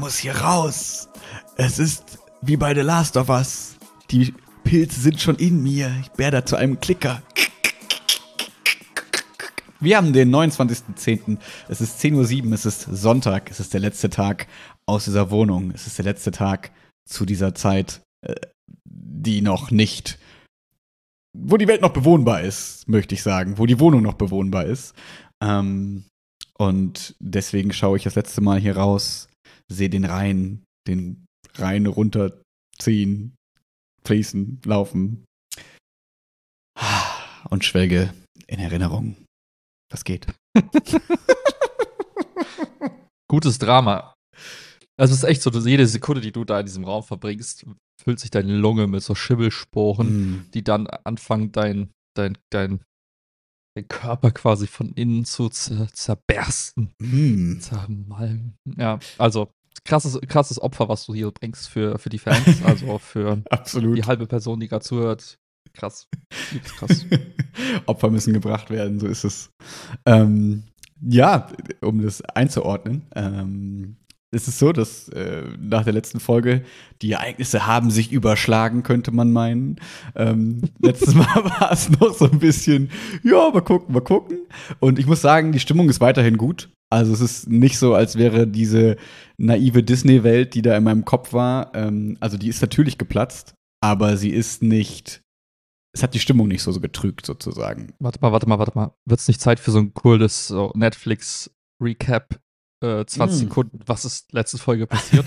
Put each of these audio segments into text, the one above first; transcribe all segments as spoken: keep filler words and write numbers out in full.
muss hier raus. Es ist wie bei The Last of Us. Die Pilze sind schon in mir. Ich werde zu einem Klicker. Wir haben den neunundzwanzigsten zehnten Es ist zehn Uhr sieben, es ist Sonntag. Es ist der letzte Tag aus dieser Wohnung. Es ist der letzte Tag zu dieser Zeit, die noch nicht, wo die Welt noch bewohnbar ist, möchte ich sagen. Wo die Wohnung noch bewohnbar ist. Ähm, und deswegen schaue ich das letzte Mal hier raus, sehe den Rhein, den Rhein runterziehen, fließen, laufen und schwelge in Erinnerung. Was geht? Gutes Drama. Also es ist echt so, dass jede Sekunde, die du da in diesem Raum verbringst, füllt sich deine Lunge mit so Schimmelsporen, mm. die dann anfangen, dein, dein, dein, dein Körper quasi von innen zu zer- zerbersten. Mm. Zermalmen. Ja, also krasses, krasses Opfer, was du hier bringst für, für die Fans, also für Absolut. Die halbe Person, die gerade zuhört. Krass. Krass. Opfer müssen gebracht werden, so ist es. Ähm, ja, um das einzuordnen, ähm, ist es so, dass äh, nach der letzten Folge die Ereignisse haben sich überschlagen, könnte man meinen. Ähm, letztes Mal war es noch so ein bisschen, ja, mal gucken, mal gucken. Und ich muss sagen, die Stimmung ist weiterhin gut. Also es ist nicht so, als wäre diese naive Disney-Welt, die da in meinem Kopf war, ähm, also die ist natürlich geplatzt, aber sie ist nicht, es hat die Stimmung nicht so, so getrügt, sozusagen. Warte mal, warte mal, warte mal. Wird es nicht Zeit für so ein cooles so Netflix-Recap? Äh, zwanzig mm. Sekunden, was ist letzte Folge passiert?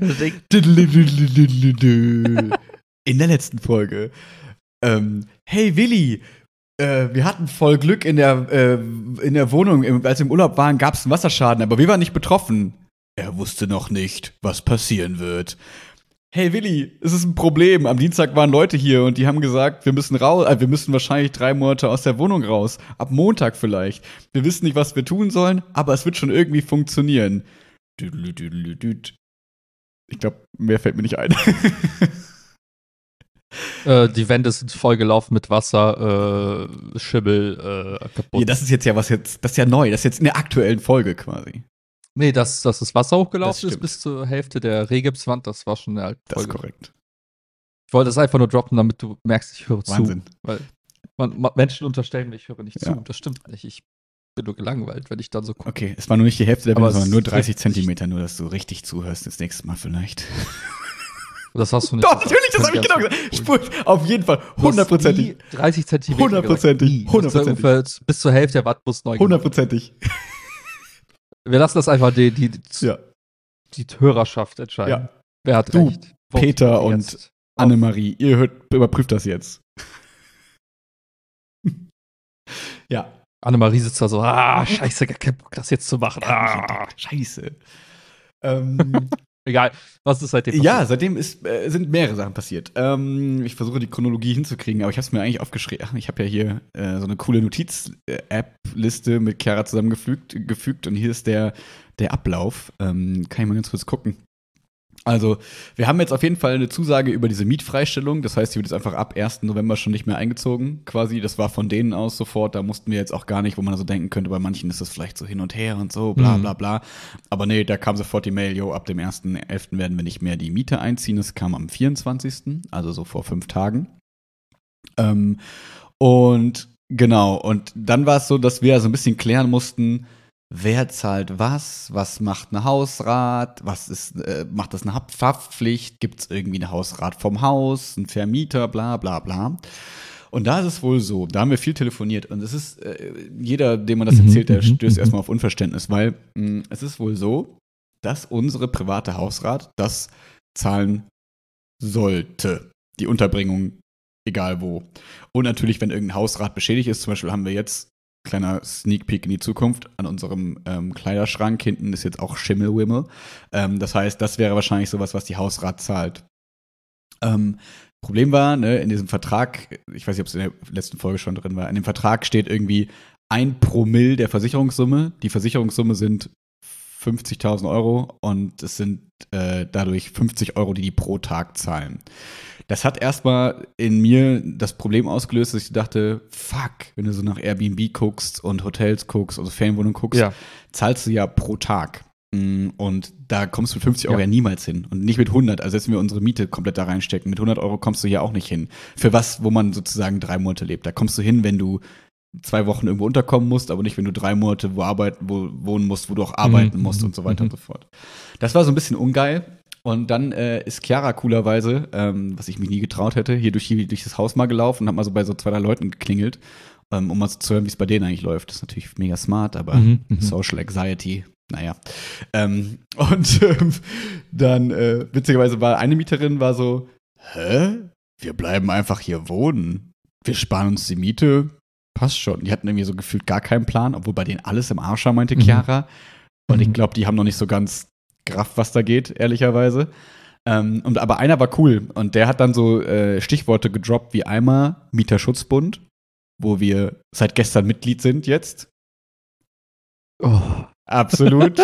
In der letzten Folge. Ähm, hey Willi, äh, wir hatten voll Glück in der, äh, in der Wohnung. Im, als wir im Urlaub waren, gab es einen Wasserschaden, aber wir waren nicht betroffen. Er wusste noch nicht, was passieren wird. Hey Willi, es ist ein Problem. Am Dienstag waren Leute hier und die haben gesagt, wir müssen raus, äh, wir müssen wahrscheinlich drei Monate aus der Wohnung raus. Ab Montag vielleicht. Wir wissen nicht, was wir tun sollen, aber es wird schon irgendwie funktionieren. Ich glaube, mehr fällt mir nicht ein. äh, die Wände sind vollgelaufen mit Wasser, äh, Schimmel, äh, kaputt. Ja, das ist jetzt ja was jetzt, das ist ja neu, das ist jetzt in der aktuellen Folge quasi. Nee, dass, dass das Wasser hochgelaufen ist bis zur Hälfte der Rehgipswand, das war schon eine alte Folge. Das ist korrekt. Ich wollte das einfach nur droppen, damit du merkst, ich höre Wahnsinn. zu. Weil man, man, Menschen unterstellen mir, ich höre nicht ja. zu. Das stimmt nicht. Ich bin nur gelangweilt, wenn ich dann so gucke. Okay, es war nur nicht die Hälfte der Wände, sondern nur dreißig ist, Zentimeter, nur dass du richtig zuhörst das nächste Mal vielleicht. Das hast du nicht. Doch, natürlich, das habe ich genau gesagt. Spur, auf jeden Fall, hundertprozentig. dreißig Zentimeter. Hundertprozentig. Hundertprozentig. Bis zur Hälfte der Watt muss neu. Hundertprozentig. Wir lassen das einfach die, die, ja. die Hörerschaft entscheiden. Ja. Wer hat du, recht? Peter und Annemarie, ihr hört, überprüft das jetzt. ja. Annemarie sitzt da so, ah, scheiße, gar kein Bock, das jetzt zu machen. Ah, scheiße. ähm, Egal, was ist seitdem passiert? Ja, seitdem ist, äh, sind mehrere Sachen passiert. Ähm, ich versuche die Chronologie hinzukriegen, aber ich habe es mir eigentlich aufgeschrieben. Ich habe ja hier äh, so eine coole Notiz-App-Liste mit Chiara zusammengefügt gefügt, und hier ist der, der Ablauf. Ähm, kann ich mal ganz kurz gucken. Also, wir haben jetzt auf jeden Fall eine Zusage über diese Mietfreistellung. Das heißt, die wird jetzt einfach ab ersten November schon nicht mehr eingezogen, quasi. Das war von denen aus sofort. Da mussten wir jetzt auch gar nicht, wo man so denken könnte, bei manchen ist das vielleicht so hin und her und so, bla bla bla. Aber nee, da kam sofort die Mail, jo, ab dem ersten elften werden wir nicht mehr die Miete einziehen. Das kam am vierundzwanzigsten, also so vor fünf Tagen. Ähm, und genau, und dann war es so, dass wir so ein bisschen klären mussten, wer zahlt was? Was macht ein Hausrat? Was ist, äh, macht das eine Haftpflicht? Gibt es irgendwie einen Hausrat vom Haus, einen Vermieter, bla bla bla. Und da ist es wohl so, da haben wir viel telefoniert. Und es ist, äh, jeder, dem man das erzählt, der stößt erstmal auf Unverständnis, weil mh, es ist wohl so, dass unsere private Hausrat das zahlen sollte. Die Unterbringung, egal wo. Und natürlich, wenn irgendein Hausrat beschädigt ist, zum Beispiel haben wir jetzt, kleiner Sneak Peek in die Zukunft, an unserem ähm, Kleiderschrank hinten ist jetzt auch Schimmelwimmel. Ähm, das heißt, das wäre wahrscheinlich sowas, was die Hausrat zahlt. Ähm, Problem war, ne, in diesem Vertrag, ich weiß nicht, ob es in der letzten Folge schon drin war, in dem Vertrag steht irgendwie ein Promille der Versicherungssumme. Die Versicherungssumme sind fünfzigtausend Euro und es sind äh, dadurch fünfzig Euro, die die pro Tag zahlen. Das hat erstmal in mir das Problem ausgelöst, dass ich dachte, fuck, wenn du so nach Airbnb guckst und Hotels guckst, also Ferienwohnungen guckst, ja. zahlst du ja pro Tag. Und da kommst du mit fünfzig Euro Ja. ja niemals hin. Und nicht mit hundert. Also, selbst wenn wir unsere Miete komplett da reinstecken, mit hundert Euro kommst du hier auch nicht hin. Für was, wo man sozusagen drei Monate lebt. Da kommst du hin, wenn du zwei Wochen irgendwo unterkommen musst, aber nicht, wenn du drei Monate wo arbeiten, wo wohnen musst, wo du auch arbeiten Mhm. musst und so weiter Mhm. und so fort. Das war so ein bisschen ungeil. Und dann äh, ist Chiara coolerweise, ähm, was ich mich nie getraut hätte, hier durch, hier durch das Haus mal gelaufen und hat mal so bei so zwei, drei Leuten geklingelt, ähm, um mal so zu hören, wie es bei denen eigentlich läuft. Das ist natürlich mega smart, aber Mhm. Mhm. Social Anxiety, naja. Ähm, und ähm, dann, äh, witzigerweise war eine Mieterin war so, hä? Wir bleiben einfach hier wohnen. Wir sparen uns die Miete. Passt schon. Die hatten irgendwie so gefühlt gar keinen Plan, obwohl bei denen alles im Arsch war, meinte Mhm. Chiara. Und ich Mhm. glaube, die haben noch nicht so ganz gerafft, was da geht, ehrlicherweise. Ähm, und, aber einer war cool und der hat dann so äh, Stichworte gedroppt wie einmal Mieterschutzbund, wo wir seit gestern Mitglied sind jetzt. Oh. Absolut.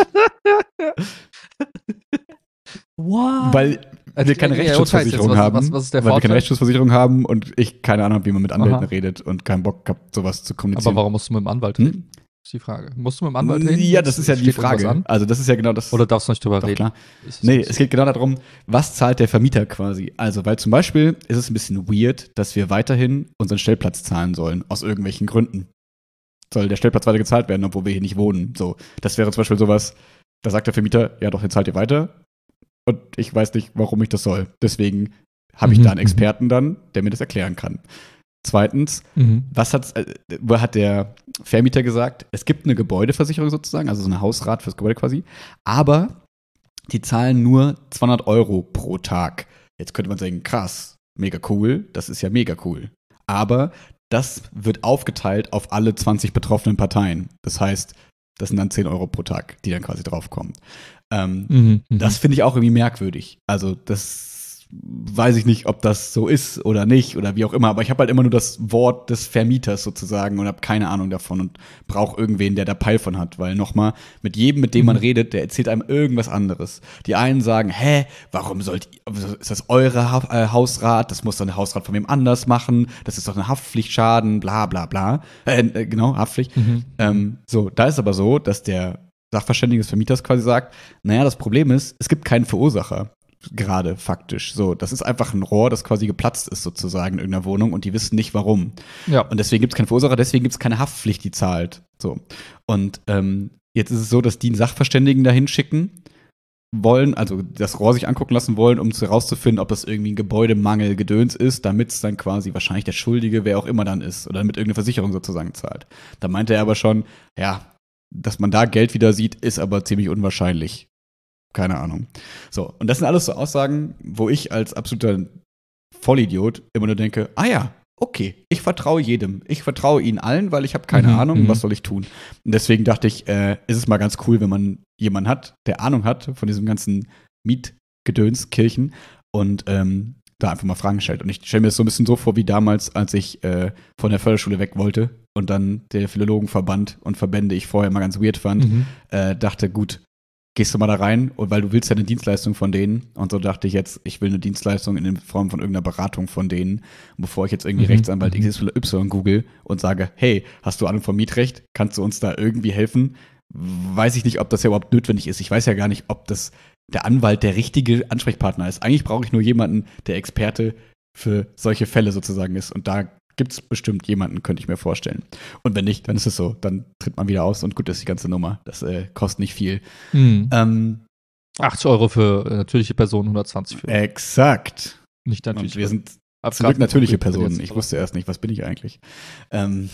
Wow. Weil Also, wir keine ja, Rechtsschutzversicherung was, haben. Was, was ist der weil wir keine Vorteil? Rechtsschutzversicherung haben und ich keine Ahnung habe, wie man mit Anwälten Aha. redet und keinen Bock habe, sowas zu kommunizieren. Aber warum musst du mit dem Anwalt reden? Hm? Ist die Frage. Musst du mit dem Anwalt reden? Ja, das ist ja die Steht irgendwas Frage. an? Also das ist ja genau das. Oder darfst du nicht drüber Doch, reden? klar. Ist es Nee, nicht es so? geht genau darum, was zahlt der Vermieter quasi. Also, weil zum Beispiel ist es ein bisschen weird, dass wir weiterhin unseren Stellplatz zahlen sollen, aus irgendwelchen Gründen. Soll der Stellplatz weiter gezahlt werden, obwohl wir hier nicht wohnen. So, das wäre zum Beispiel sowas, da sagt der Vermieter, ja doch, den zahlt ihr weiter. Und ich weiß nicht, warum ich das soll. Deswegen habe ich Mhm, da einen mhm. Experten dann, der mir das erklären kann. Zweitens, Mhm. was hat, äh, hat der Vermieter gesagt? Es gibt eine Gebäudeversicherung sozusagen, also so eine Hausrat fürs Gebäude quasi, aber die zahlen nur zweihundert Euro pro Tag. Jetzt könnte man sagen, krass, mega cool, das ist ja mega cool. Aber das wird aufgeteilt auf alle zwanzig betroffenen Parteien. Das heißt, das sind dann zehn Euro pro Tag, die dann quasi draufkommen. Ähm, Mhm. Mhm. das finde ich auch irgendwie merkwürdig. Also das weiß ich nicht, ob das so ist oder nicht oder wie auch immer. Aber ich habe halt immer nur das Wort des Vermieters sozusagen und habe keine Ahnung davon und brauche irgendwen, der da Peil von hat. Weil nochmal, mit jedem, mit dem man Mhm. redet, der erzählt einem irgendwas anderes. Die einen sagen, hä, warum sollt ihr, ist das eure ha äh, Hausrat? Das muss dann der Hausrat von wem anders machen. Das ist doch eine Haftpflichtschaden, bla bla bla. Äh, äh, genau, Haftpflicht. Mhm. Ähm, so, da ist aber so, dass der Sachverständige des Vermieters quasi sagt, naja, das Problem ist, es gibt keinen Verursacher. Gerade faktisch. So, das ist einfach ein Rohr, das quasi geplatzt ist sozusagen in irgendeiner Wohnung und die wissen nicht warum. Ja. Und deswegen gibt es keinen Verursacher, deswegen gibt es keine Haftpflicht, die zahlt. So. Und ähm, jetzt ist es so, dass die einen Sachverständigen dahin schicken wollen, also das Rohr sich angucken lassen wollen, um herauszufinden, ob das irgendwie ein Gebäudemangel Gedöns ist, damit es dann quasi wahrscheinlich der Schuldige, wer auch immer dann ist, oder damit irgendeine Versicherung sozusagen zahlt. Da meinte er aber schon, ja, dass man da Geld wieder sieht, ist aber ziemlich unwahrscheinlich. Keine Ahnung. So, und das sind alles so Aussagen, wo ich als absoluter Vollidiot immer nur denke, ah ja, okay, ich vertraue jedem. Ich vertraue ihnen allen, weil ich habe keine Mhm, Ahnung, mhm. was soll ich tun. Und deswegen dachte ich, äh, ist es mal ganz cool, wenn man jemanden hat, der Ahnung hat von diesem ganzen Mietgedöns, Kirchen und ähm, da einfach mal Fragen stellt. Und ich stelle mir das so ein bisschen so vor, wie damals, als ich äh, von der Förderschule weg wollte und dann der Philologenverband und Verbände ich vorher mal ganz weird fand, Mhm. äh, dachte, gut, gehst du mal da rein, und weil du willst ja eine Dienstleistung von denen. Und so dachte ich jetzt, ich will eine Dienstleistung in der Form von irgendeiner Beratung von denen. Und bevor ich jetzt irgendwie Mhm. Rechtsanwalt Mhm. X Y google und sage, hey, hast du Ahnung vom Mietrecht? Kannst du uns da irgendwie helfen? Weiß ich nicht, ob das ja überhaupt notwendig ist. Ich weiß ja gar nicht, ob das der Anwalt der richtige Ansprechpartner ist. Eigentlich brauche ich nur jemanden, der Experte für solche Fälle sozusagen ist. Und da gibt es bestimmt jemanden, könnte ich mir vorstellen. Und wenn nicht, dann ist es so. Dann tritt man wieder aus und gut ist die ganze Nummer. Das äh, kostet nicht viel. Mhm. Ähm, achtzig Euro für äh, natürliche Personen, hundertzwanzig für exakt. nicht Und natürliche wir sind Ab- zum Glück natürliche Ab- Personen. Ich wusste erst nicht, was bin ich eigentlich. Ähm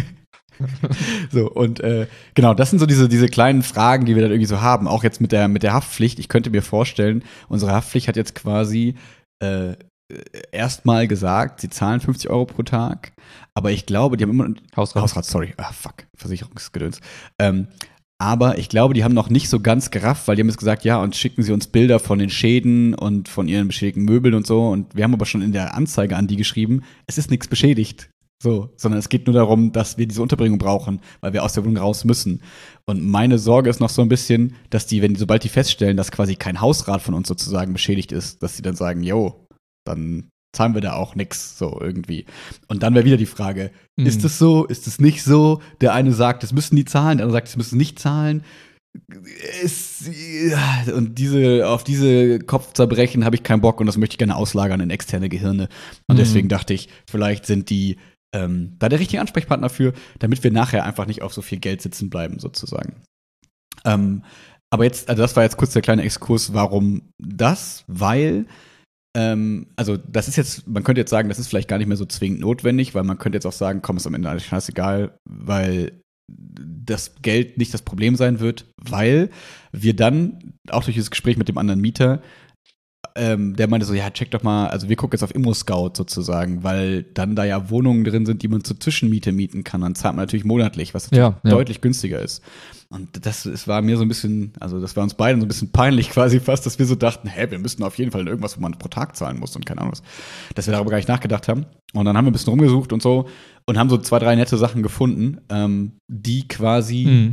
so, und äh, genau, das sind so diese, diese kleinen Fragen, die wir dann irgendwie so haben. Auch jetzt mit der, mit der Haftpflicht. Ich könnte mir vorstellen, unsere Haftpflicht hat jetzt quasi äh, erstmal gesagt, sie zahlen fünfzig Euro pro Tag. Aber ich glaube, die haben immer. Hausrat. Hausrat, sorry. Ah, fuck. Versicherungsgedöns. Ähm, aber ich glaube, die haben noch nicht so ganz gerafft, weil die haben jetzt gesagt, ja, und schicken sie uns Bilder von den Schäden und von ihren beschädigten Möbeln und so. Und wir haben aber schon in der Anzeige an die geschrieben, es ist nichts beschädigt. So, sondern es geht nur darum, dass wir diese Unterbringung brauchen, weil wir aus der Wohnung raus müssen. Und meine Sorge ist noch so ein bisschen, dass die, wenn sobald die feststellen, dass quasi kein Hausrat von uns sozusagen beschädigt ist, dass sie dann sagen, yo, dann zahlen wir da auch nix, so irgendwie. Und dann wäre wieder die Frage, Mhm. ist es so, ist es nicht so? Der eine sagt, es müssen die zahlen, der andere sagt, es müssen nicht zahlen. ist, ja, und diese, auf diese Kopfzerbrechen habe ich keinen Bock und das möchte ich gerne auslagern in externe Gehirne. Und Mhm. deswegen dachte ich, vielleicht sind die ähm, da der richtige Ansprechpartner für, damit wir nachher einfach nicht auf so viel Geld sitzen bleiben, sozusagen. Ähm, aber jetzt, also das war jetzt kurz der kleine Exkurs, warum das? Weil, ähm, also das ist jetzt, man könnte jetzt sagen, das ist vielleicht gar nicht mehr so zwingend notwendig, weil man könnte jetzt auch sagen, komm, ist am Ende alles scheißegal, weil das Geld nicht das Problem sein wird, weil wir dann, auch durch dieses Gespräch mit dem anderen Mieter, ähm, der meinte so, ja, check doch mal, also wir gucken jetzt auf ImmoScout sozusagen, weil dann da ja Wohnungen drin sind, die man zur Zwischenmiete mieten kann. Dann zahlt man natürlich monatlich, was natürlich Ja, ja. deutlich günstiger ist. Und das, es war mir so ein bisschen, also das war uns beiden so ein bisschen peinlich quasi fast, dass wir so dachten, hä, wir müssten auf jeden Fall irgendwas, wo man pro Tag zahlen muss und keine Ahnung was. Dass wir darüber gar nicht nachgedacht haben. Und dann haben wir ein bisschen rumgesucht und so und haben so zwei, drei nette Sachen gefunden, ähm, die quasi Mhm.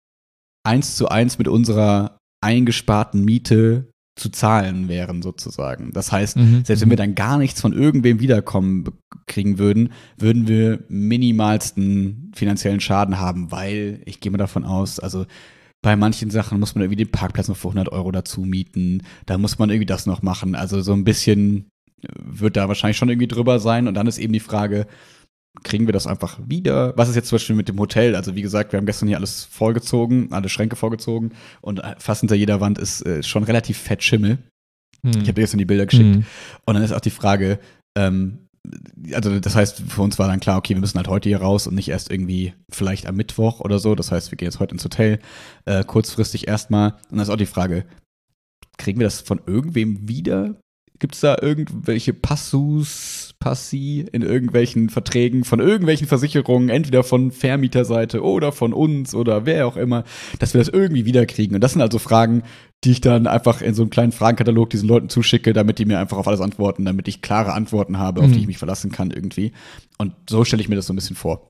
eins zu eins mit unserer eingesparten Miete zu zahlen wären, sozusagen. Das heißt, Mhm. selbst wenn wir dann gar nichts von irgendwem wiederkommen be- kriegen würden, würden wir minimalsten finanziellen Schaden haben, weil, ich gehe mal davon aus, also bei manchen Sachen muss man irgendwie den Parkplatz noch für hundert Euro dazu mieten, da muss man irgendwie das noch machen, also so ein bisschen wird da wahrscheinlich schon irgendwie drüber sein und dann ist eben die Frage, kriegen wir das einfach wieder? Was ist jetzt zum Beispiel mit dem Hotel? Also wie gesagt, wir haben gestern hier alles vollgezogen, alle Schränke vorgezogen und fast hinter jeder Wand ist äh, schon relativ fett Schimmel. Mhm. Ich habe dir gestern die Bilder geschickt. Mhm. Und dann ist auch die Frage, ähm, also das heißt, für uns war dann klar, okay, wir müssen halt heute hier raus und nicht erst irgendwie vielleicht am Mittwoch oder so. Das heißt, wir gehen jetzt heute ins Hotel, äh, kurzfristig erstmal. Und dann ist auch die Frage, kriegen wir das von irgendwem wieder? Gibt es da irgendwelche Passus, Passi in irgendwelchen Verträgen von irgendwelchen Versicherungen, entweder von Vermieterseite oder von uns oder wer auch immer, dass wir das irgendwie wiederkriegen? Und das sind also Fragen, die ich dann einfach in so einem kleinen Fragenkatalog diesen Leuten zuschicke, damit die mir einfach auf alles antworten, damit ich klare Antworten habe, auf Mhm. die ich mich verlassen kann irgendwie. Und so stelle ich mir das so ein bisschen vor.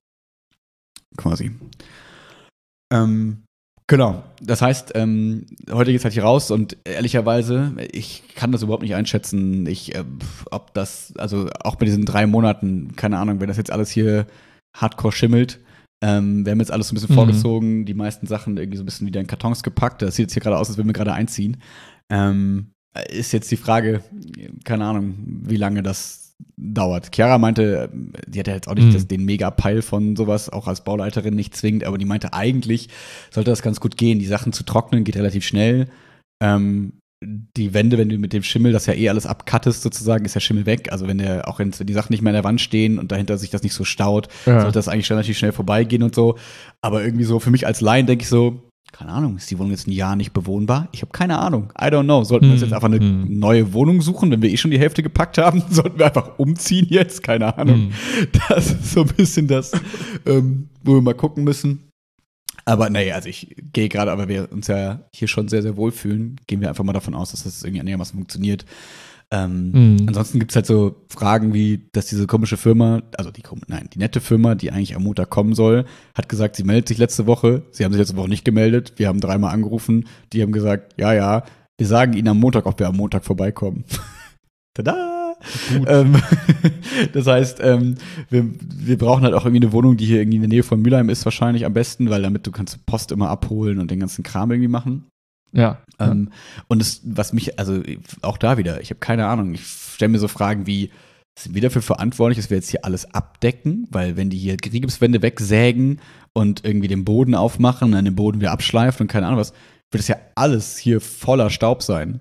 Quasi. Ähm, Genau, das heißt, ähm, heute geht's halt hier raus und ehrlicherweise, ich kann das überhaupt nicht einschätzen, ich, äh, ob das, also auch bei diesen drei Monaten, keine Ahnung, wenn das jetzt alles hier hardcore schimmelt, ähm, wir haben jetzt alles so ein bisschen Mhm. vorgezogen, die meisten Sachen irgendwie so ein bisschen wieder in Kartons gepackt, das sieht jetzt hier gerade aus, als würden wir gerade einziehen, ähm, ist jetzt die Frage, keine Ahnung, wie lange das dauert. Chiara meinte, die hat ja jetzt auch nicht Mhm. das, den Mega-Peil von sowas, auch als Bauleiterin nicht zwingend, aber die meinte, eigentlich sollte das ganz gut gehen. Die Sachen zu trocknen geht relativ schnell. Ähm, die Wände, wenn du mit dem Schimmel das ja eh alles abcuttest sozusagen, ist der Schimmel weg. Also wenn der, auch wenn die Sachen nicht mehr in der Wand stehen und dahinter sich das nicht so staut, Ja. sollte das eigentlich relativ schnell vorbeigehen und so. Aber irgendwie so, für mich als Laien denke ich so, keine Ahnung, ist die Wohnung jetzt ein Jahr nicht bewohnbar? Ich habe keine Ahnung. I don't know. Sollten wir uns Hm, jetzt einfach eine hm. neue Wohnung suchen, wenn wir eh schon die Hälfte gepackt haben? Sollten wir einfach umziehen jetzt? Keine Ahnung. Hm. Das ist so ein bisschen das, ähm, wo wir mal gucken müssen. Aber nee, also ich gehe gerade, aber wir uns ja hier schon sehr, sehr wohlfühlen, gehen wir einfach mal davon aus, dass das irgendwie einigermaßen funktioniert. Ähm, Mhm. Ansonsten gibt es halt so Fragen wie, dass diese komische Firma, also die, nein, die nette Firma, die eigentlich am Montag kommen soll, hat gesagt, sie meldet sich letzte Woche. Sie haben sich letzte Woche nicht gemeldet. Wir haben dreimal angerufen. Die haben gesagt, ja, ja, wir sagen Ihnen am Montag, ob wir am Montag vorbeikommen. Tada! Ähm, das heißt, ähm, wir, wir brauchen halt auch irgendwie eine Wohnung, die hier irgendwie in der Nähe von Mülheim ist wahrscheinlich am besten, weil damit du kannst Post immer abholen und den ganzen Kram irgendwie machen. Ja. Ähm, und das, was mich, also auch da wieder, ich habe keine Ahnung, ich stelle mir so Fragen wie, sind wir dafür verantwortlich, dass wir jetzt hier alles abdecken? Weil wenn die hier Rigipswände wegsägen und irgendwie den Boden aufmachen und dann den Boden wieder abschleifen und keine Ahnung was, wird das ja alles hier voller Staub sein.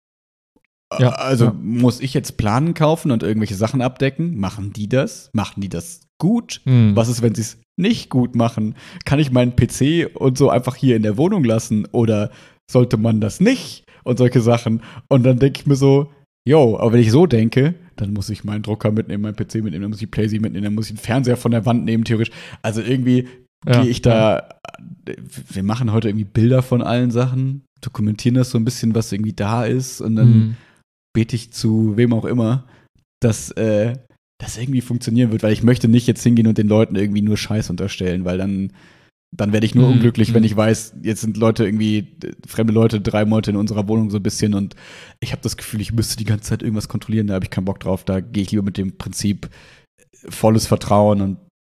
Ja, Also ja. muss ich jetzt Planen kaufen und irgendwelche Sachen abdecken? Machen die das? Machen die das gut? Mhm. Was ist, wenn sie es nicht gut machen? Kann ich meinen P C und so einfach hier in der Wohnung lassen? Oder sollte man das nicht? Und solche Sachen. Und dann denke ich mir so, yo, aber wenn ich so denke, dann muss ich meinen Drucker mitnehmen, meinen P C mitnehmen, dann muss ich Playsee mitnehmen, dann muss ich den Fernseher von der Wand nehmen, theoretisch. Also irgendwie Ja, gehe ich da, wir machen heute irgendwie Bilder von allen Sachen, dokumentieren das so ein bisschen, was irgendwie da ist und dann Mhm. bete ich zu wem auch immer, dass äh, das irgendwie funktionieren wird, weil ich möchte nicht jetzt hingehen und den Leuten irgendwie nur Scheiß unterstellen, weil dann dann werde ich nur Mhm. unglücklich, wenn Mhm. ich weiß, jetzt sind Leute irgendwie, äh, fremde Leute, drei Monate in unserer Wohnung so ein bisschen und ich habe das Gefühl, ich müsste die ganze Zeit irgendwas kontrollieren, da habe ich keinen Bock drauf, da gehe ich lieber mit dem Prinzip äh, volles Vertrauen und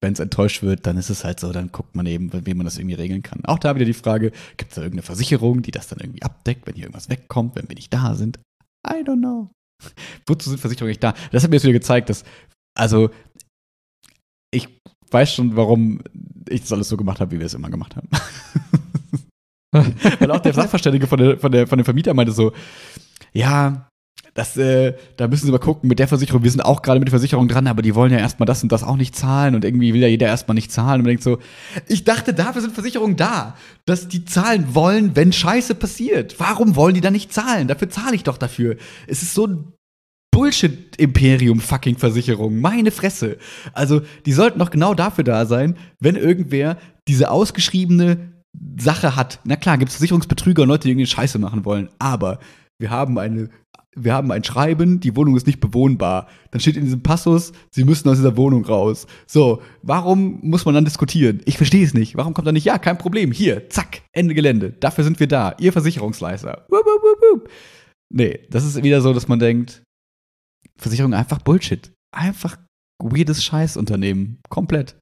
wenn es enttäuscht wird, dann ist es halt so, dann guckt man eben, wie man das irgendwie regeln kann. Auch da wieder die Frage, gibt es da irgendeine Versicherung, die das dann irgendwie abdeckt, wenn hier irgendwas wegkommt, wenn wir nicht da sind? I don't know. Wozu sind Versicherungen nicht da? Das hat mir jetzt wieder gezeigt, dass, also, ich weiß schon, warum ich das alles so gemacht habe, wie wir es immer gemacht haben. Weil auch der Sachverständige von, der, von, der, von dem Vermieter meinte so, ja, das, äh, da müssen Sie mal gucken mit der Versicherung. Wir sind auch gerade mit der Versicherung dran, aber die wollen ja erstmal das und das auch nicht zahlen und irgendwie will ja jeder erstmal nicht zahlen. Und man denkt so, ich dachte, dafür sind Versicherungen da, dass die zahlen wollen, wenn Scheiße passiert. Warum wollen die dann nicht zahlen? Dafür zahle ich doch dafür. Es ist so ein Bullshit-Imperium, fucking Versicherung. Meine Fresse. Also, die sollten doch genau dafür da sein, wenn irgendwer diese ausgeschriebene Sache hat. Na klar, gibt es Versicherungsbetrüger und Leute, die irgendwie Scheiße machen wollen. Aber wir haben eine Wir haben ein Schreiben, die Wohnung ist nicht bewohnbar. Dann steht in diesem Passus, Sie müssen aus dieser Wohnung raus. So, warum muss man dann diskutieren? Ich verstehe es nicht. Warum kommt da nicht, ja, kein Problem, hier, zack, Ende Gelände. Dafür sind wir da, Ihr Versicherungsleister. Wup, wup, wup, wup. Nee, das ist wieder so, dass man denkt, Versicherung einfach Bullshit. Einfach weirdes Scheißunternehmen. Komplett.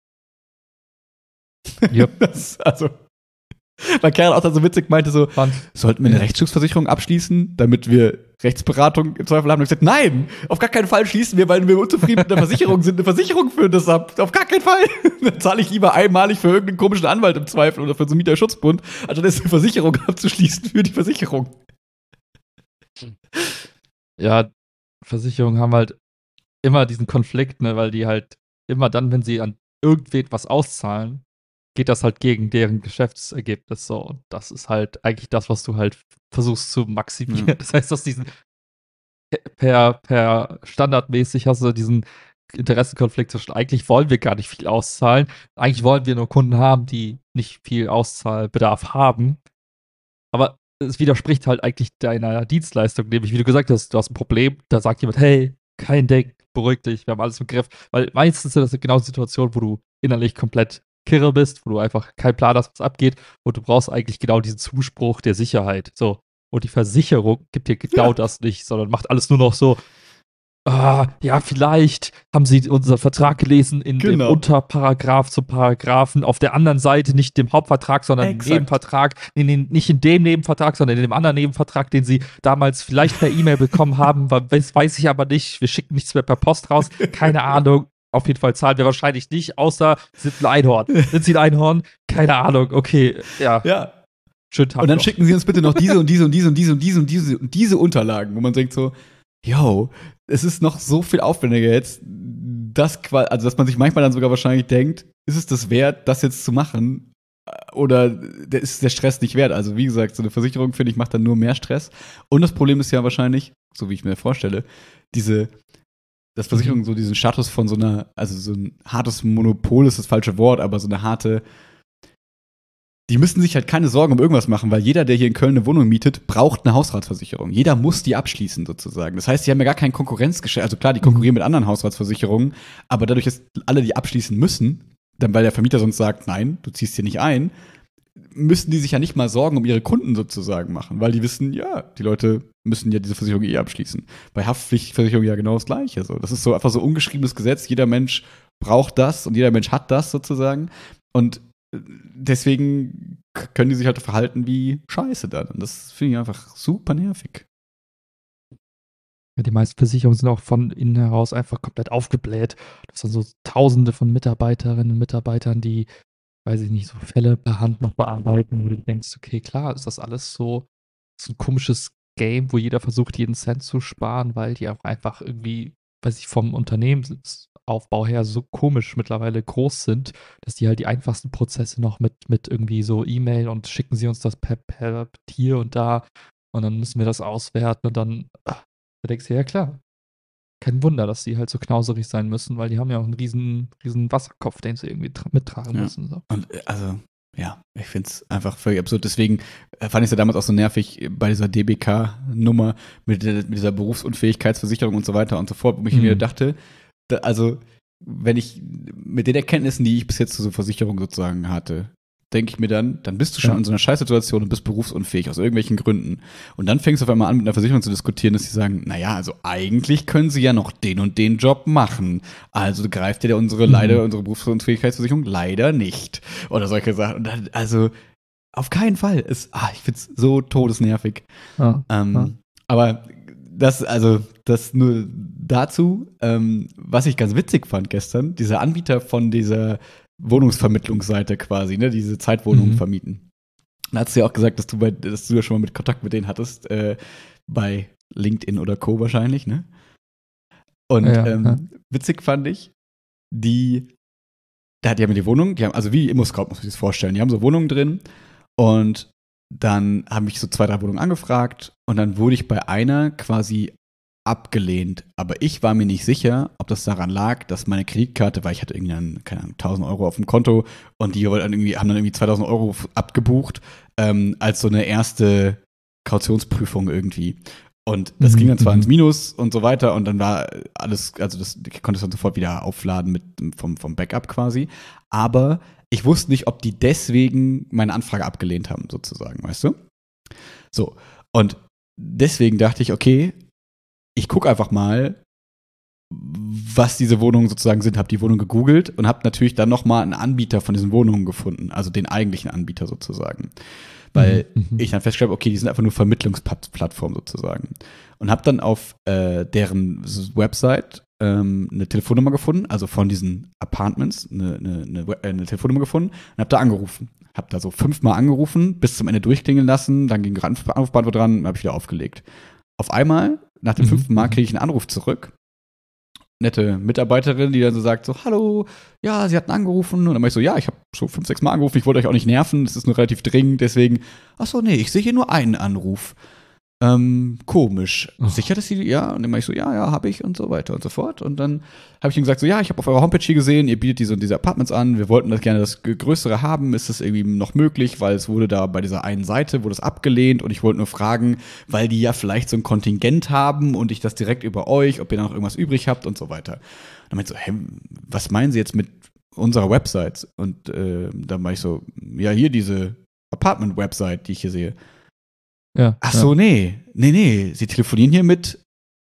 Ja. Das, also weil Kerl auch dann so witzig meinte so, Fand. sollten wir eine Rechtsschutzversicherung abschließen, damit wir Rechtsberatung im Zweifel haben? Und ich gesagt, nein, auf gar keinen Fall schließen wir, weil wir unzufrieden mit der Versicherung sind. Eine Versicherung führen das ab. Auf gar keinen Fall. Dann zahle ich lieber einmalig für irgendeinen komischen Anwalt im Zweifel oder für so einen Mieterschutzbund, anstatt eine Versicherung abzuschließen für die Versicherung. Ja, Versicherungen haben halt immer diesen Konflikt, ne, weil die halt immer dann, wenn sie an irgendwen was auszahlen, geht das halt gegen deren Geschäftsergebnis so. Und das ist halt eigentlich das, was du halt versuchst zu maximieren. Mhm. Das heißt, dass diesen per, per standardmäßig hast du diesen Interessenkonflikt zwischen, eigentlich wollen wir gar nicht viel auszahlen, eigentlich wollen wir nur Kunden haben, die nicht viel Auszahlbedarf haben. Aber es widerspricht halt eigentlich deiner Dienstleistung, nämlich, wie du gesagt hast, du hast ein Problem, da sagt jemand, hey, kein Ding, beruhig dich, wir haben alles im Griff. Weil meistens sind das genau die Situationen, wo du innerlich komplett kirre bist, wo du einfach keinen Plan hast, was abgeht und du brauchst eigentlich genau diesen Zuspruch der Sicherheit. So. Und die Versicherung gibt dir genau ja. das nicht, sondern macht alles nur noch so, ah, ja, vielleicht haben sie unseren Vertrag gelesen in genau. dem Unterparagraph zum Paragraphen, auf der anderen Seite nicht dem Hauptvertrag, sondern im Nebenvertrag, nee, nee, nicht in dem Nebenvertrag, sondern in dem anderen Nebenvertrag, den sie damals vielleicht per E-Mail bekommen haben, weiß, weiß ich aber nicht, wir schicken nichts mehr per Post raus, keine Ahnung. Auf jeden Fall zahlen wir wahrscheinlich nicht, außer sind ein Einhorn. Sind sie ein Einhorn? Keine Ahnung, okay, ja. Ja. Schönen Tag und dann noch. Schicken sie uns bitte noch diese und diese und diese und diese und diese und diese und diese Unterlagen, wo man denkt so, yo, es ist noch so viel aufwendiger jetzt, dass, also dass man sich manchmal dann sogar wahrscheinlich denkt, ist es das wert, das jetzt zu machen? Oder ist der Stress nicht wert? Also wie gesagt, so eine Versicherung, finde ich, macht dann nur mehr Stress. Und das Problem ist ja wahrscheinlich, so wie ich mir das vorstelle, diese dass Versicherungen mhm. so diesen Status von so einer, also so ein hartes Monopol ist das falsche Wort, aber so eine harte, die müssen sich halt keine Sorgen um irgendwas machen, weil jeder, der hier in Köln eine Wohnung mietet, braucht eine Hausratsversicherung. Jeder muss die abschließen sozusagen. Das heißt, die haben ja gar kein Konkurrenzgeschäft. Also klar, die konkurrieren mhm. mit anderen Hausratsversicherungen, aber dadurch, dass alle die abschließen müssen, dann weil der Vermieter sonst sagt, nein, du ziehst hier nicht ein, müssen die sich ja nicht mal Sorgen um ihre Kunden sozusagen machen, weil die wissen, ja, die Leute müssen ja diese Versicherung eh abschließen. Bei Haftpflichtversicherung ja genau das Gleiche. So. Das ist so einfach so ungeschriebenes Gesetz. Jeder Mensch braucht das und jeder Mensch hat das sozusagen. Und deswegen können die sich halt verhalten wie Scheiße dann. Und das finde ich einfach super nervig. Ja, die meisten Versicherungen sind auch von innen heraus einfach komplett aufgebläht. Das sind so Tausende von Mitarbeiterinnen und Mitarbeitern, die, weiß ich nicht, so Fälle per Hand noch bearbeiten, wo du denkst, okay, klar, ist das alles so, so ein komisches Game, wo jeder versucht, jeden Cent zu sparen, weil die auch einfach irgendwie, weiß ich, vom Unternehmensaufbau her so komisch mittlerweile groß sind, dass die halt die einfachsten Prozesse noch mit, mit irgendwie so E-Mail und schicken sie uns das per, per hier und da und dann müssen wir das auswerten und dann, ach, da denkst du, ja klar, kein Wunder, dass die halt so knauserig sein müssen, weil die haben ja auch einen riesen, riesen Wasserkopf, den sie irgendwie tra- mittragen ja. müssen. So. Und also, ja, ich finde es einfach völlig absurd. Deswegen fand ich es ja damals auch so nervig bei dieser D B K-Nummer mit, mit dieser Berufsunfähigkeitsversicherung und so weiter und so fort, wo ich mhm. mir dachte, da, also, wenn ich mit den Erkenntnissen, die ich bis jetzt zu so Versicherung sozusagen hatte, denke ich mir dann, dann bist du schon Ja. in so einer Scheißsituation und bist berufsunfähig aus irgendwelchen Gründen. Und dann fängst du auf einmal an, mit einer Versicherung zu diskutieren, dass sie sagen, naja, also eigentlich können sie ja noch den und den Job machen. Also greift ja unsere Mhm. leider, unsere Berufsunfähigkeitsversicherung leider nicht. Oder solche Sachen. Und dann, also auf keinen Fall. Es, ah, ich find's so todesnervig. Ja. Ähm, Ja. Aber das, also, das nur dazu, ähm, was ich ganz witzig fand gestern, dieser Anbieter von dieser Wohnungsvermittlungsseite quasi, ne, diese Zeitwohnungen Mhm. vermieten. Da hast du ja auch gesagt, dass du, bei, dass du ja schon mal mit Kontakt mit denen hattest, äh, bei LinkedIn oder Co. wahrscheinlich, ne? Und Ja, ähm, ja. witzig fand ich, die, da, die haben ja die Wohnung, die haben, also wie ImmoScout muss man sich das vorstellen, die haben so Wohnungen drin und dann habe ich so zwei, drei Wohnungen angefragt und dann wurde ich bei einer quasi abgelehnt. Aber ich war mir nicht sicher, ob das daran lag, dass meine Kreditkarte, weil ich hatte irgendwie dann, keine Ahnung, tausend Euro auf dem Konto und die wollten dann irgendwie, haben dann irgendwie zweitausend Euro f- abgebucht, ähm, als so eine erste Kautionsprüfung irgendwie. Und das Mhm, ging dann zwar mhm. ins Minus und so weiter und dann war alles, also das ich konnte es dann sofort wieder aufladen mit vom, vom Backup quasi. Aber ich wusste nicht, ob die deswegen meine Anfrage abgelehnt haben, sozusagen, weißt du? So. Und deswegen dachte ich, okay, ich gucke einfach mal, was diese Wohnungen sozusagen sind. Habe die Wohnung gegoogelt und habe natürlich dann nochmal einen Anbieter von diesen Wohnungen gefunden, also den eigentlichen Anbieter sozusagen. Weil Mhm, mhm. ich dann festgestellt habe, okay, die sind einfach nur Vermittlungsplattformen sozusagen. Und habe dann auf äh, deren Website ähm, eine Telefonnummer gefunden, also von diesen Apartments, eine, eine, eine, We- äh, eine Telefonnummer gefunden und habe da angerufen. Habe da so fünfmal angerufen, bis zum Ende durchklingeln lassen, dann ging Anruf- Anrufbeantworter dran und habe ich wieder aufgelegt. Auf einmal, nach dem Mhm, fünften Mal, mhm. kriege ich einen Anruf zurück. Nette Mitarbeiterin, die dann so sagt, so, hallo, ja, sie hatten angerufen. Und dann war ich so, ja, ich habe schon fünf, sechs Mal angerufen, ich wollte euch auch nicht nerven, es ist nur relativ dringend, deswegen, ach so, nee, ich sehe hier nur einen Anruf. Ähm, komisch. Oh. Sicher, dass sie, ja? Und dann war ich so, ja, ja, habe ich und so weiter und so fort. Und dann habe ich ihm gesagt, so, ja, ich habe auf eurer Homepage hier gesehen, ihr bietet diese und diese Apartments an, wir wollten das gerne das Größere haben, ist das irgendwie noch möglich, weil es wurde da bei dieser einen Seite, wurde es abgelehnt und ich wollte nur fragen, weil die ja vielleicht so ein Kontingent haben und ich das direkt über euch, ob ihr da noch irgendwas übrig habt und so weiter. Und dann meinte ich so, hä, was meinen Sie jetzt mit unserer Website? Und äh, dann war ich so, ja, hier diese Apartment-Website, die ich hier sehe. Ja, Ach ja. so, nee. Nee, nee. Sie telefonieren hier mit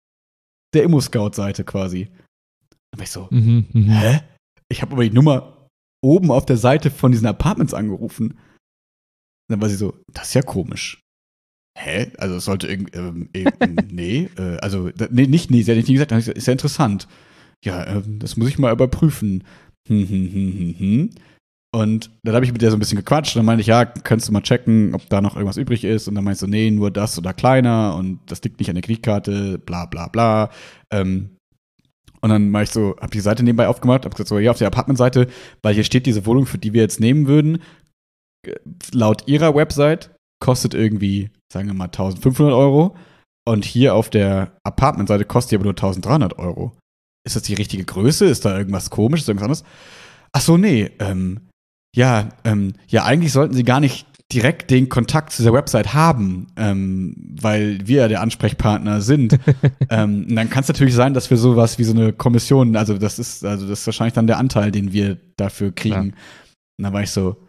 der ImmoScout-Seite quasi. Dann war ich so, Mhm, mhm. hä? Ich habe aber die Nummer oben auf der Seite von diesen Apartments angerufen. Dann war sie so, das ist ja komisch. Hä? Also es sollte irgendwie, ähm, ähm, nee, äh, also, da, nee, nicht, nee, sie hat nicht gesagt, dann hab ich gesagt, ist ja interessant. Ja, ähm, das muss ich mal überprüfen. Hm, hm, hm, hm, hm. Und dann habe ich mit der so ein bisschen gequatscht. Dann meinte ich, ja, könntest du mal checken, ob da noch irgendwas übrig ist. Und dann meinst du, nee, nur das oder kleiner. Und das liegt nicht an der Kreditkarte, bla bla bla. Ähm, und dann mach ich so, habe die Seite nebenbei aufgemacht, habe gesagt, so, hier auf der Apartmentseite, weil hier steht diese Wohnung, für die wir jetzt nehmen würden, äh, laut ihrer Website kostet irgendwie, sagen wir mal, eintausendfünfhundert Euro. Und hier auf der Apartmentseite kostet die aber nur eintausenddreihundert Euro. Ist das die richtige Größe? Ist da irgendwas komisch? Ist da irgendwas anderes? Ach so, nee, ähm, ja, ähm, ja, eigentlich sollten Sie gar nicht direkt den Kontakt zu der Website haben, ähm, weil wir ja der Ansprechpartner sind. ähm, und dann kann es natürlich sein, dass wir sowas wie so eine Kommission, also das ist, also das ist wahrscheinlich dann der Anteil, den wir dafür kriegen. Ja. Und dann war ich so,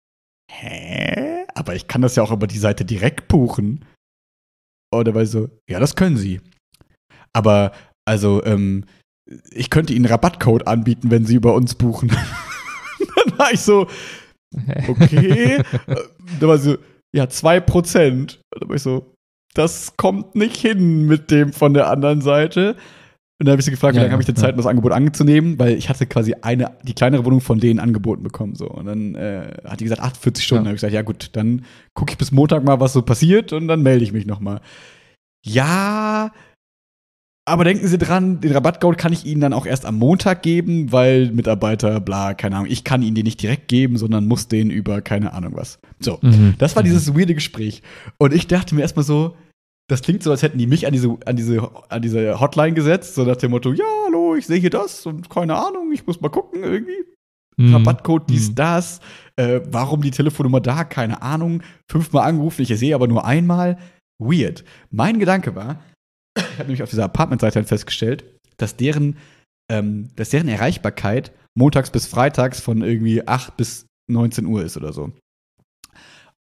hä? Aber ich kann das ja auch über die Seite direkt buchen. Oder war ich so, ja, das können Sie. Aber, also, ähm, ich könnte Ihnen einen Rabattcode anbieten, wenn Sie über uns buchen. Dann war ich so, okay. Da war so, ja, zwei Prozent. Da war ich so, das kommt nicht hin mit dem von der anderen Seite. Und dann habe ich sie gefragt, wie Ja, lange habe ich denn ja. Zeit, um das Angebot anzunehmen, weil ich hatte quasi eine, die kleinere Wohnung von denen angeboten bekommen. So. Und dann äh, hat die gesagt, achtundvierzig Stunden. Ja. Da habe ich gesagt, ja gut, dann gucke ich bis Montag mal, was so passiert und dann melde ich mich nochmal. Ja, aber denken Sie dran, den Rabattcode kann ich Ihnen dann auch erst am Montag geben, weil Mitarbeiter, bla, keine Ahnung, ich kann Ihnen den nicht direkt geben, sondern muss den über keine Ahnung was. So, Mhm. das war Mhm. dieses weirde Gespräch. Und ich dachte mir erstmal so, das klingt so, als hätten die mich an diese, an diese, an diese Hotline gesetzt, so nach dem Motto, ja, hallo, ich sehe hier das und keine Ahnung, ich muss mal gucken irgendwie. Mhm. Rabattcode, dies, Mhm. das. Äh, warum die Telefonnummer da? Keine Ahnung. Fünfmal angerufen, ich sehe aber nur einmal. Weird. Mein Gedanke war, ich habe nämlich auf dieser Apartmentseite festgestellt, dass deren, ähm, dass deren Erreichbarkeit montags bis freitags von irgendwie acht bis neunzehn Uhr ist oder so.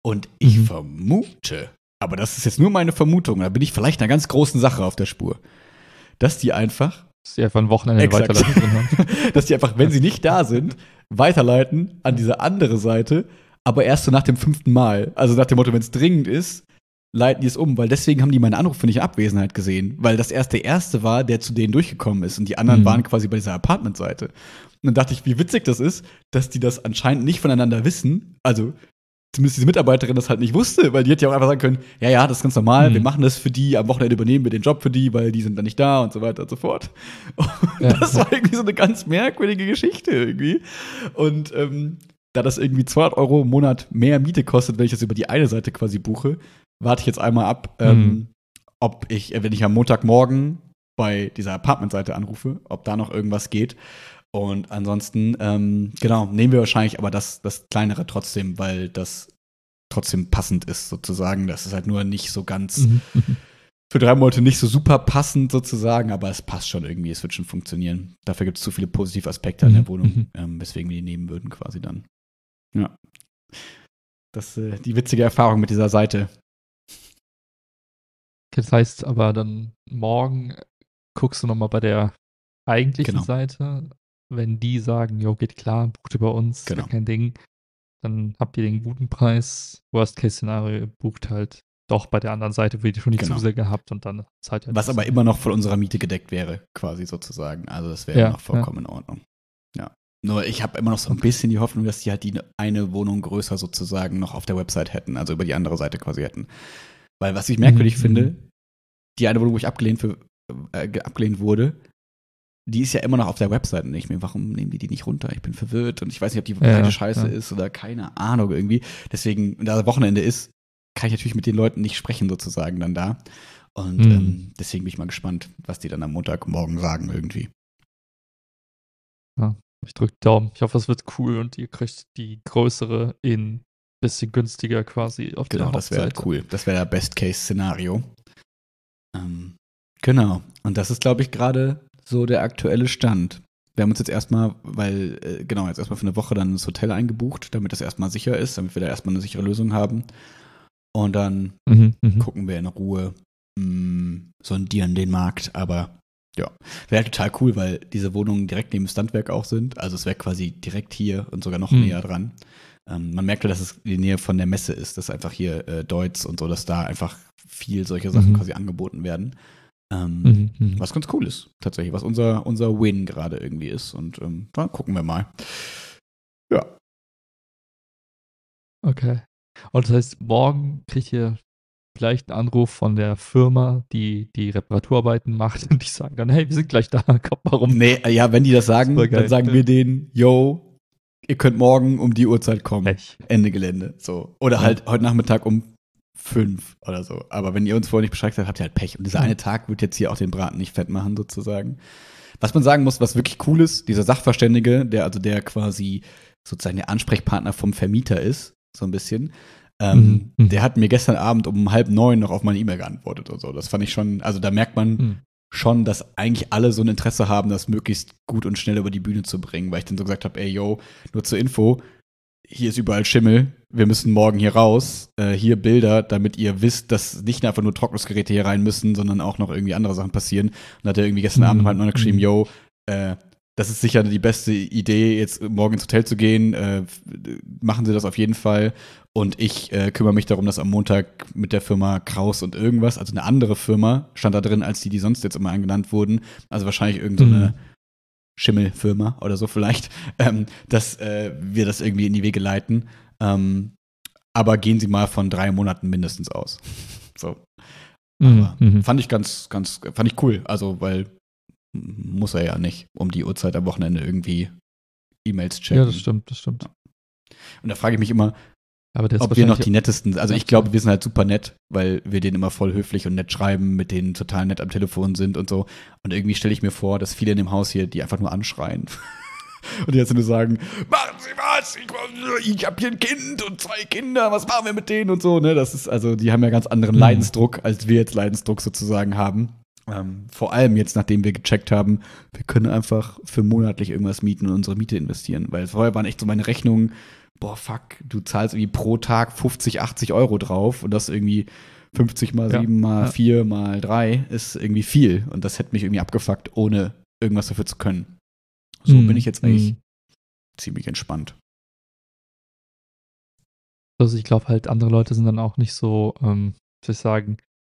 Und ich Mhm. vermute, aber das ist jetzt nur meine Vermutung, da bin ich vielleicht einer ganz großen Sache auf der Spur, dass die einfach, Dass die einfach ein Wochenende Exakt. Weiterleitung drin haben. dass die einfach, wenn sie nicht da sind, weiterleiten an diese andere Seite, aber erst so nach dem fünften Mal. Also nach dem Motto, wenn es dringend ist, leiten die es um, weil deswegen haben die meine Anrufe nicht in Abwesenheit gesehen, weil das erst der erste war, der zu denen durchgekommen ist und die anderen Mhm. waren quasi bei dieser Apartmentseite. Und dann dachte ich, wie witzig das ist, dass die das anscheinend nicht voneinander wissen, also zumindest diese Mitarbeiterin das halt nicht wusste, weil die hätte ja auch einfach sagen können, ja, ja, das ist ganz normal, Mhm. wir machen das für die, am Wochenende übernehmen wir den Job für die, weil die sind dann nicht da und so weiter und so fort. Und Ja. das war irgendwie so eine ganz merkwürdige Geschichte irgendwie. Und ähm, da das irgendwie zweihundert Euro im Monat mehr Miete kostet, wenn ich das über die eine Seite quasi buche, warte ich jetzt einmal ab, ähm, Mhm. ob ich, äh, wenn ich am Montagmorgen bei dieser Apartmentseite anrufe, ob da noch irgendwas geht. Und ansonsten, ähm, genau, nehmen wir wahrscheinlich aber das, das kleinere trotzdem, weil das trotzdem passend ist, sozusagen. Das ist halt nur nicht so ganz Mhm. Mhm. für drei Monate nicht so super passend, sozusagen, aber es passt schon irgendwie, es wird schon funktionieren. Dafür gibt es zu viele positive Aspekte an der Mhm. Wohnung, Mhm. ähm, weswegen wir die nehmen würden, quasi dann. Ja. Das äh, die witzige Erfahrung mit dieser Seite. Das heißt aber dann morgen guckst du nochmal bei der eigentlichen Genau. Seite. Wenn die sagen, jo, geht klar, bucht über uns, Genau. gar kein Ding, dann habt ihr den guten Preis. Worst-Case-Szenario, ihr bucht halt doch bei der anderen Seite, wo ihr schon die Genau. Zusage habt und dann zahlt ihr halt Was das aber mehr. immer noch von unserer Miete gedeckt wäre, quasi sozusagen. Also das wäre Ja, immer noch vollkommen in Ordnung. Ja. Nur ich habe immer noch so ein Okay. bisschen die Hoffnung, dass die halt die eine Wohnung größer sozusagen noch auf der Website hätten, also über die andere Seite quasi hätten. Weil was ich merkwürdig Mhm, finde, mhm. die eine Wohnung, wo ich abgelehnt, für, äh, ge- abgelehnt wurde, die ist ja immer noch auf der Website. Und ich mir, warum nehmen die die nicht runter? Ich bin verwirrt und ich weiß nicht, ob die Ja, Seite scheiße ja. ist oder keine Ahnung irgendwie. Deswegen, da Wochenende ist, kann ich natürlich mit den Leuten nicht sprechen sozusagen dann da. Und Mhm. ähm, deswegen bin ich mal gespannt, was die dann am Montagmorgen sagen irgendwie. Ich drücke Daumen. Ich hoffe, es wird cool und ihr kriegt die größere in bisschen günstiger quasi auf Genau, der das wäre halt Hauptseite. cool. Das wäre der Best-Case-Szenario. Ähm, genau. Und das ist, glaube ich, gerade so der aktuelle Stand. Wir haben uns jetzt erstmal, weil, äh, genau, jetzt erstmal für eine Woche dann das Hotel eingebucht, damit das erstmal sicher ist, damit wir da erstmal eine sichere Lösung haben. Und dann Mhm, mhm. gucken wir in Ruhe, mh, sondieren den Markt, aber ja, wäre halt total cool, weil diese Wohnungen direkt neben dem Standwerk auch sind. Also es wäre quasi direkt hier und sogar noch Mhm. näher dran. Ähm, man merkt ja, dass es in die Nähe von der Messe ist, dass einfach hier äh, Deutz und so, dass da einfach viel solche Sachen Mhm. quasi angeboten werden. Ähm, Mhm, mhm. Was ganz cool ist, tatsächlich, was unser, unser Win gerade irgendwie ist. Und ähm, da gucken wir mal. Ja, Okay. Und das heißt, morgen kriegt ihr vielleicht einen Anruf von der Firma, die die Reparaturarbeiten macht und die sagen dann, hey, wir sind gleich da, kommt mal rum. nee, äh, ja, wenn die das sagen, Super geil. dann sagen wir denen, yo, ihr könnt morgen um die Uhrzeit kommen. Pech. Ende Gelände. So. Oder Ja. halt heute Nachmittag um fünf oder so. Aber wenn ihr uns vorher nicht Bescheid sagt, habt ihr halt Pech. Und dieser Ja. eine Tag wird jetzt hier auch den Braten nicht fett machen, sozusagen. Was man sagen muss, was wirklich cool ist, dieser Sachverständige, der also der quasi sozusagen der Ansprechpartner vom Vermieter ist, so ein bisschen, ähm, Mhm, mhm. der hat mir gestern Abend um halb neun noch auf meine E-Mail geantwortet und so. Das fand ich schon, also da merkt man Mhm. schon, dass eigentlich alle so ein Interesse haben, das möglichst gut und schnell über die Bühne zu bringen, weil ich dann so gesagt habe, ey, yo, nur zur Info, hier ist überall Schimmel, wir müssen morgen hier raus, äh, hier Bilder, damit ihr wisst, dass nicht einfach nur Trocknungsgeräte hier rein müssen, sondern auch noch irgendwie andere Sachen passieren. Und dann hat er irgendwie gestern Mhm. Abend halt noch geschrieben, Mhm. yo, äh, das ist sicher die beste Idee, jetzt morgen ins Hotel zu gehen. Äh, machen Sie das auf jeden Fall. Und ich äh, kümmere mich darum, dass am Montag mit der Firma Kraus und irgendwas, also eine andere Firma, stand da drin, als die, die sonst jetzt immer angenannt wurden. Also wahrscheinlich irgendeine so Mhm. Schimmelfirma oder so vielleicht, ähm, dass äh, wir das irgendwie in die Wege leiten. Ähm, aber gehen Sie mal von drei Monaten mindestens aus. So. Aber Mhm. fand ich ganz, ganz, fand ich cool. Also, weil muss er ja nicht um die Uhrzeit am Wochenende irgendwie E-Mails checken. Ja, das stimmt, das stimmt. Und da frage ich mich immer, Aber der ist ob wir noch wahrscheinlich- die nettesten, also ich Ja, glaube, sorry. wir sind halt super nett, weil wir denen immer voll höflich und nett schreiben, mit denen total nett am Telefon sind und so. Und irgendwie stelle ich mir vor, dass viele in dem Haus hier, die einfach nur anschreien. Und die jetzt nur sagen, machen Sie was, ich, ich habe hier ein Kind und zwei Kinder, was machen wir mit denen und so, ne? Das ist, also, die haben ja ganz anderen Mhm. Leidensdruck, als wir jetzt Leidensdruck sozusagen haben. Ähm, vor allem jetzt, nachdem wir gecheckt haben, wir können einfach für monatlich irgendwas mieten und unsere Miete investieren. Weil vorher waren echt so meine Rechnungen, boah, fuck, du zahlst irgendwie pro Tag fünfzig, achtzig Euro drauf und das irgendwie fünfzig mal sieben ja. mal vier ja. mal drei ist irgendwie viel. Und das hätte mich irgendwie abgefuckt, ohne irgendwas dafür zu können. So mm. bin ich jetzt eigentlich mm. ziemlich entspannt. Also ich glaube halt, andere Leute sind dann auch nicht so, ähm, wie soll ich sagen,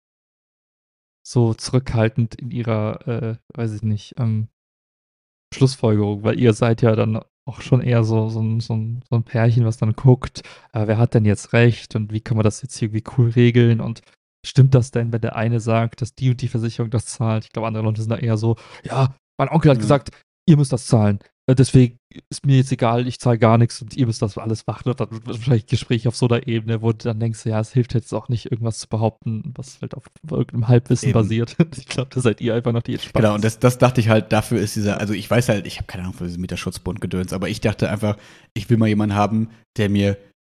so zurückhaltend in ihrer, äh, weiß ich nicht, ähm, Schlussfolgerung, weil ihr seid ja dann auch schon eher so, so, ein, so, ein, so ein Pärchen, was dann guckt, äh, wer hat denn jetzt recht und wie kann man das jetzt irgendwie cool regeln und stimmt das denn, wenn der eine sagt, dass die und die Versicherung das zahlt? Ich glaube, andere Leute sind da eher so, ja, mein Onkel hat ja. gesagt, ihr müsst das zahlen. Deswegen ist mir jetzt egal, ich zahle gar nichts und ihr müsst das alles machen. Und dann wird wahrscheinlich ein Gespräch auf so einer Ebene, wo du dann denkst, ja, es hilft jetzt auch nicht, irgendwas zu behaupten, was halt auf irgendeinem Halbwissen Eben. basiert. Ich glaube, da seid ihr einfach noch die Entspannten. Genau, und das, das dachte ich halt, dafür ist dieser, also ich weiß halt, ich habe keine Ahnung von diesem Mieterschutzbund-Gedöns, aber ich dachte einfach, ich will mal jemanden haben, der mir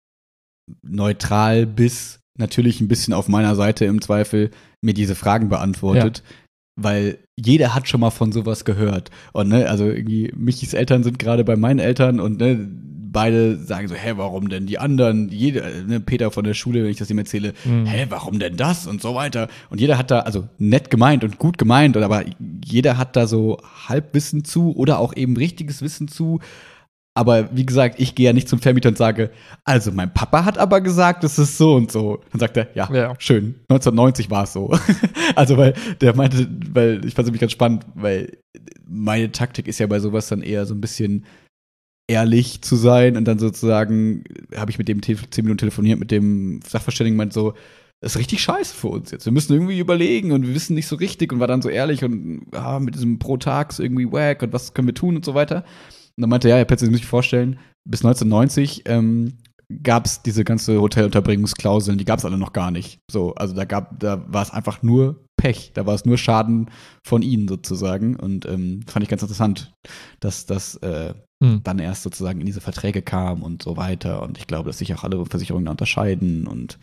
neutral bis natürlich ein bisschen auf meiner Seite im Zweifel mir diese Fragen beantwortet. Ja. Weil jeder hat schon mal von sowas gehört. Und ne, also irgendwie, Michis Eltern sind gerade bei meinen Eltern und ne, beide sagen so, hä, warum denn die anderen? Jeder, ne, Peter von der Schule, wenn ich das ihm erzähle, mhm. hä, warum denn das? Und so weiter. Und jeder hat da, also nett gemeint und gut gemeint, aber jeder hat da so Halbwissen zu oder auch eben richtiges Wissen zu. Aber wie gesagt, ich gehe ja nicht zum Vermieter und sage, also mein Papa hat aber gesagt, es ist so und so. Dann sagt er, ja, ja. schön, neunzehnhundertneunzig war es so. Also weil der meinte, weil ich fand es nämlich ganz spannend, weil meine Taktik ist ja bei sowas dann eher so ein bisschen ehrlich zu sein und dann sozusagen habe ich mit dem zehn Minuten telefoniert, mit dem Sachverständigen, meint so, das ist richtig scheiße für uns jetzt. Wir müssen irgendwie überlegen und wir wissen nicht so richtig und war dann so ehrlich und ah, mit diesem pro Tags irgendwie wack und was können wir tun und so weiter. Und dann meinte er, ja, Herr Petze, Sie müssen sich vorstellen, bis neunzehnhundertneunzig ähm, gab es diese ganze Hotelunterbringungsklauseln, die gab es alle noch gar nicht. So, also da gab, da war es einfach nur Pech, da war es nur Schaden von ihnen sozusagen. Und ähm, fand ich ganz interessant, dass das äh, hm. dann erst sozusagen in diese Verträge kam und so weiter. Und ich glaube, dass sich auch alle Versicherungen unterscheiden. Und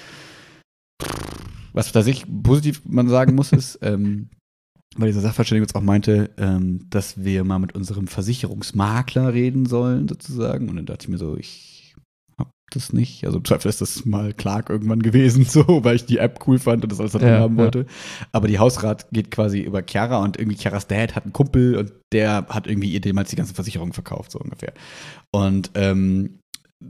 was tatsächlich positiv man sagen muss, ist, ähm, weil dieser Sachverständige uns auch meinte, ähm, dass wir mal mit unserem Versicherungsmakler reden sollen, sozusagen. Und dann dachte ich mir so, ich hab das nicht. Also im Zweifel ist das mal Clark irgendwann gewesen, so, weil ich die App cool fand und das alles da drin ja, haben wollte. Ja. Aber die Hausrat geht quasi über Chiara und irgendwie Chiaras Dad hat einen Kumpel und der hat irgendwie ihr damals die ganzen Versicherungen verkauft, so ungefähr. Und ähm,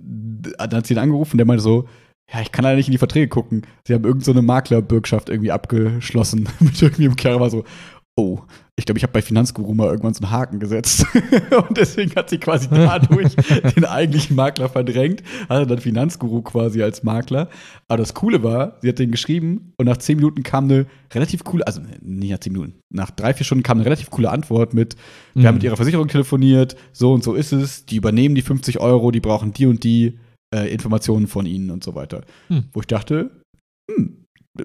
dann hat sie ihn angerufen, der meinte so, ja, ich kann leider nicht in die Verträge gucken. Sie haben irgend so eine Maklerbürgschaft irgendwie abgeschlossen. Mit irgendwie im Chiara war so, oh, ich glaube, ich habe bei Finanzguru mal irgendwann so einen Haken gesetzt. Und deswegen hat sie quasi dadurch den eigentlichen Makler verdrängt. Hatte dann Finanzguru quasi als Makler. Aber das Coole war, sie hat den geschrieben und nach zehn Minuten kam eine relativ coole, also nicht nach zehn Minuten, nach drei, vier Stunden kam eine relativ coole Antwort mit, wir mhm. haben mit ihrer Versicherung telefoniert, so und so ist es, die übernehmen die fünfzig Euro, die brauchen die und die Äh, Informationen von ihnen und so weiter. Hm. Wo ich dachte, hm,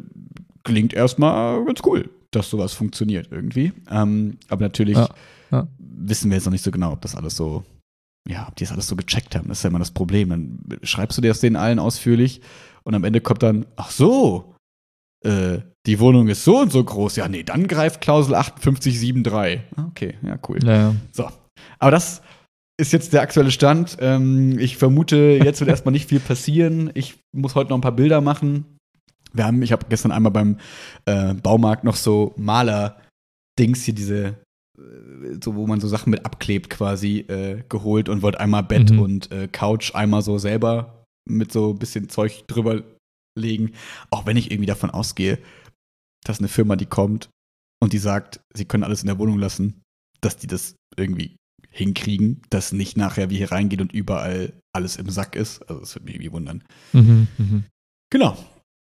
klingt erstmal ganz cool, dass sowas funktioniert irgendwie. Ähm, aber natürlich ja, ja. wissen wir jetzt noch nicht so genau, ob das alles so, ja, ob die das alles so gecheckt haben. Das ist ja immer das Problem. Dann schreibst du dir das denen allen ausführlich und am Ende kommt dann, ach so, äh, die Wohnung ist so und so groß. Ja, nee, dann greift Klausel achtundfünfzig Komma drei. Okay, ja, cool. Ja, ja. So, aber das ist jetzt der aktuelle Stand. Ähm, ich vermute, jetzt wird erstmal nicht viel passieren. Ich muss heute noch ein paar Bilder machen. Wir haben, ich habe gestern einmal beim äh, Baumarkt noch so Maler-Dings hier, diese, äh, so wo man so Sachen mit abklebt quasi, äh, geholt und wollte einmal Bett mhm. und äh, Couch einmal so selber mit so ein bisschen Zeug drüber legen. Auch wenn ich irgendwie davon ausgehe, dass eine Firma, die kommt und die sagt, sie können alles in der Wohnung lassen, dass die das irgendwie hinkriegen, dass nicht nachher wir hier reingehen und überall alles im Sack ist. Also das würde mich irgendwie wundern. Mhm, mh. Genau.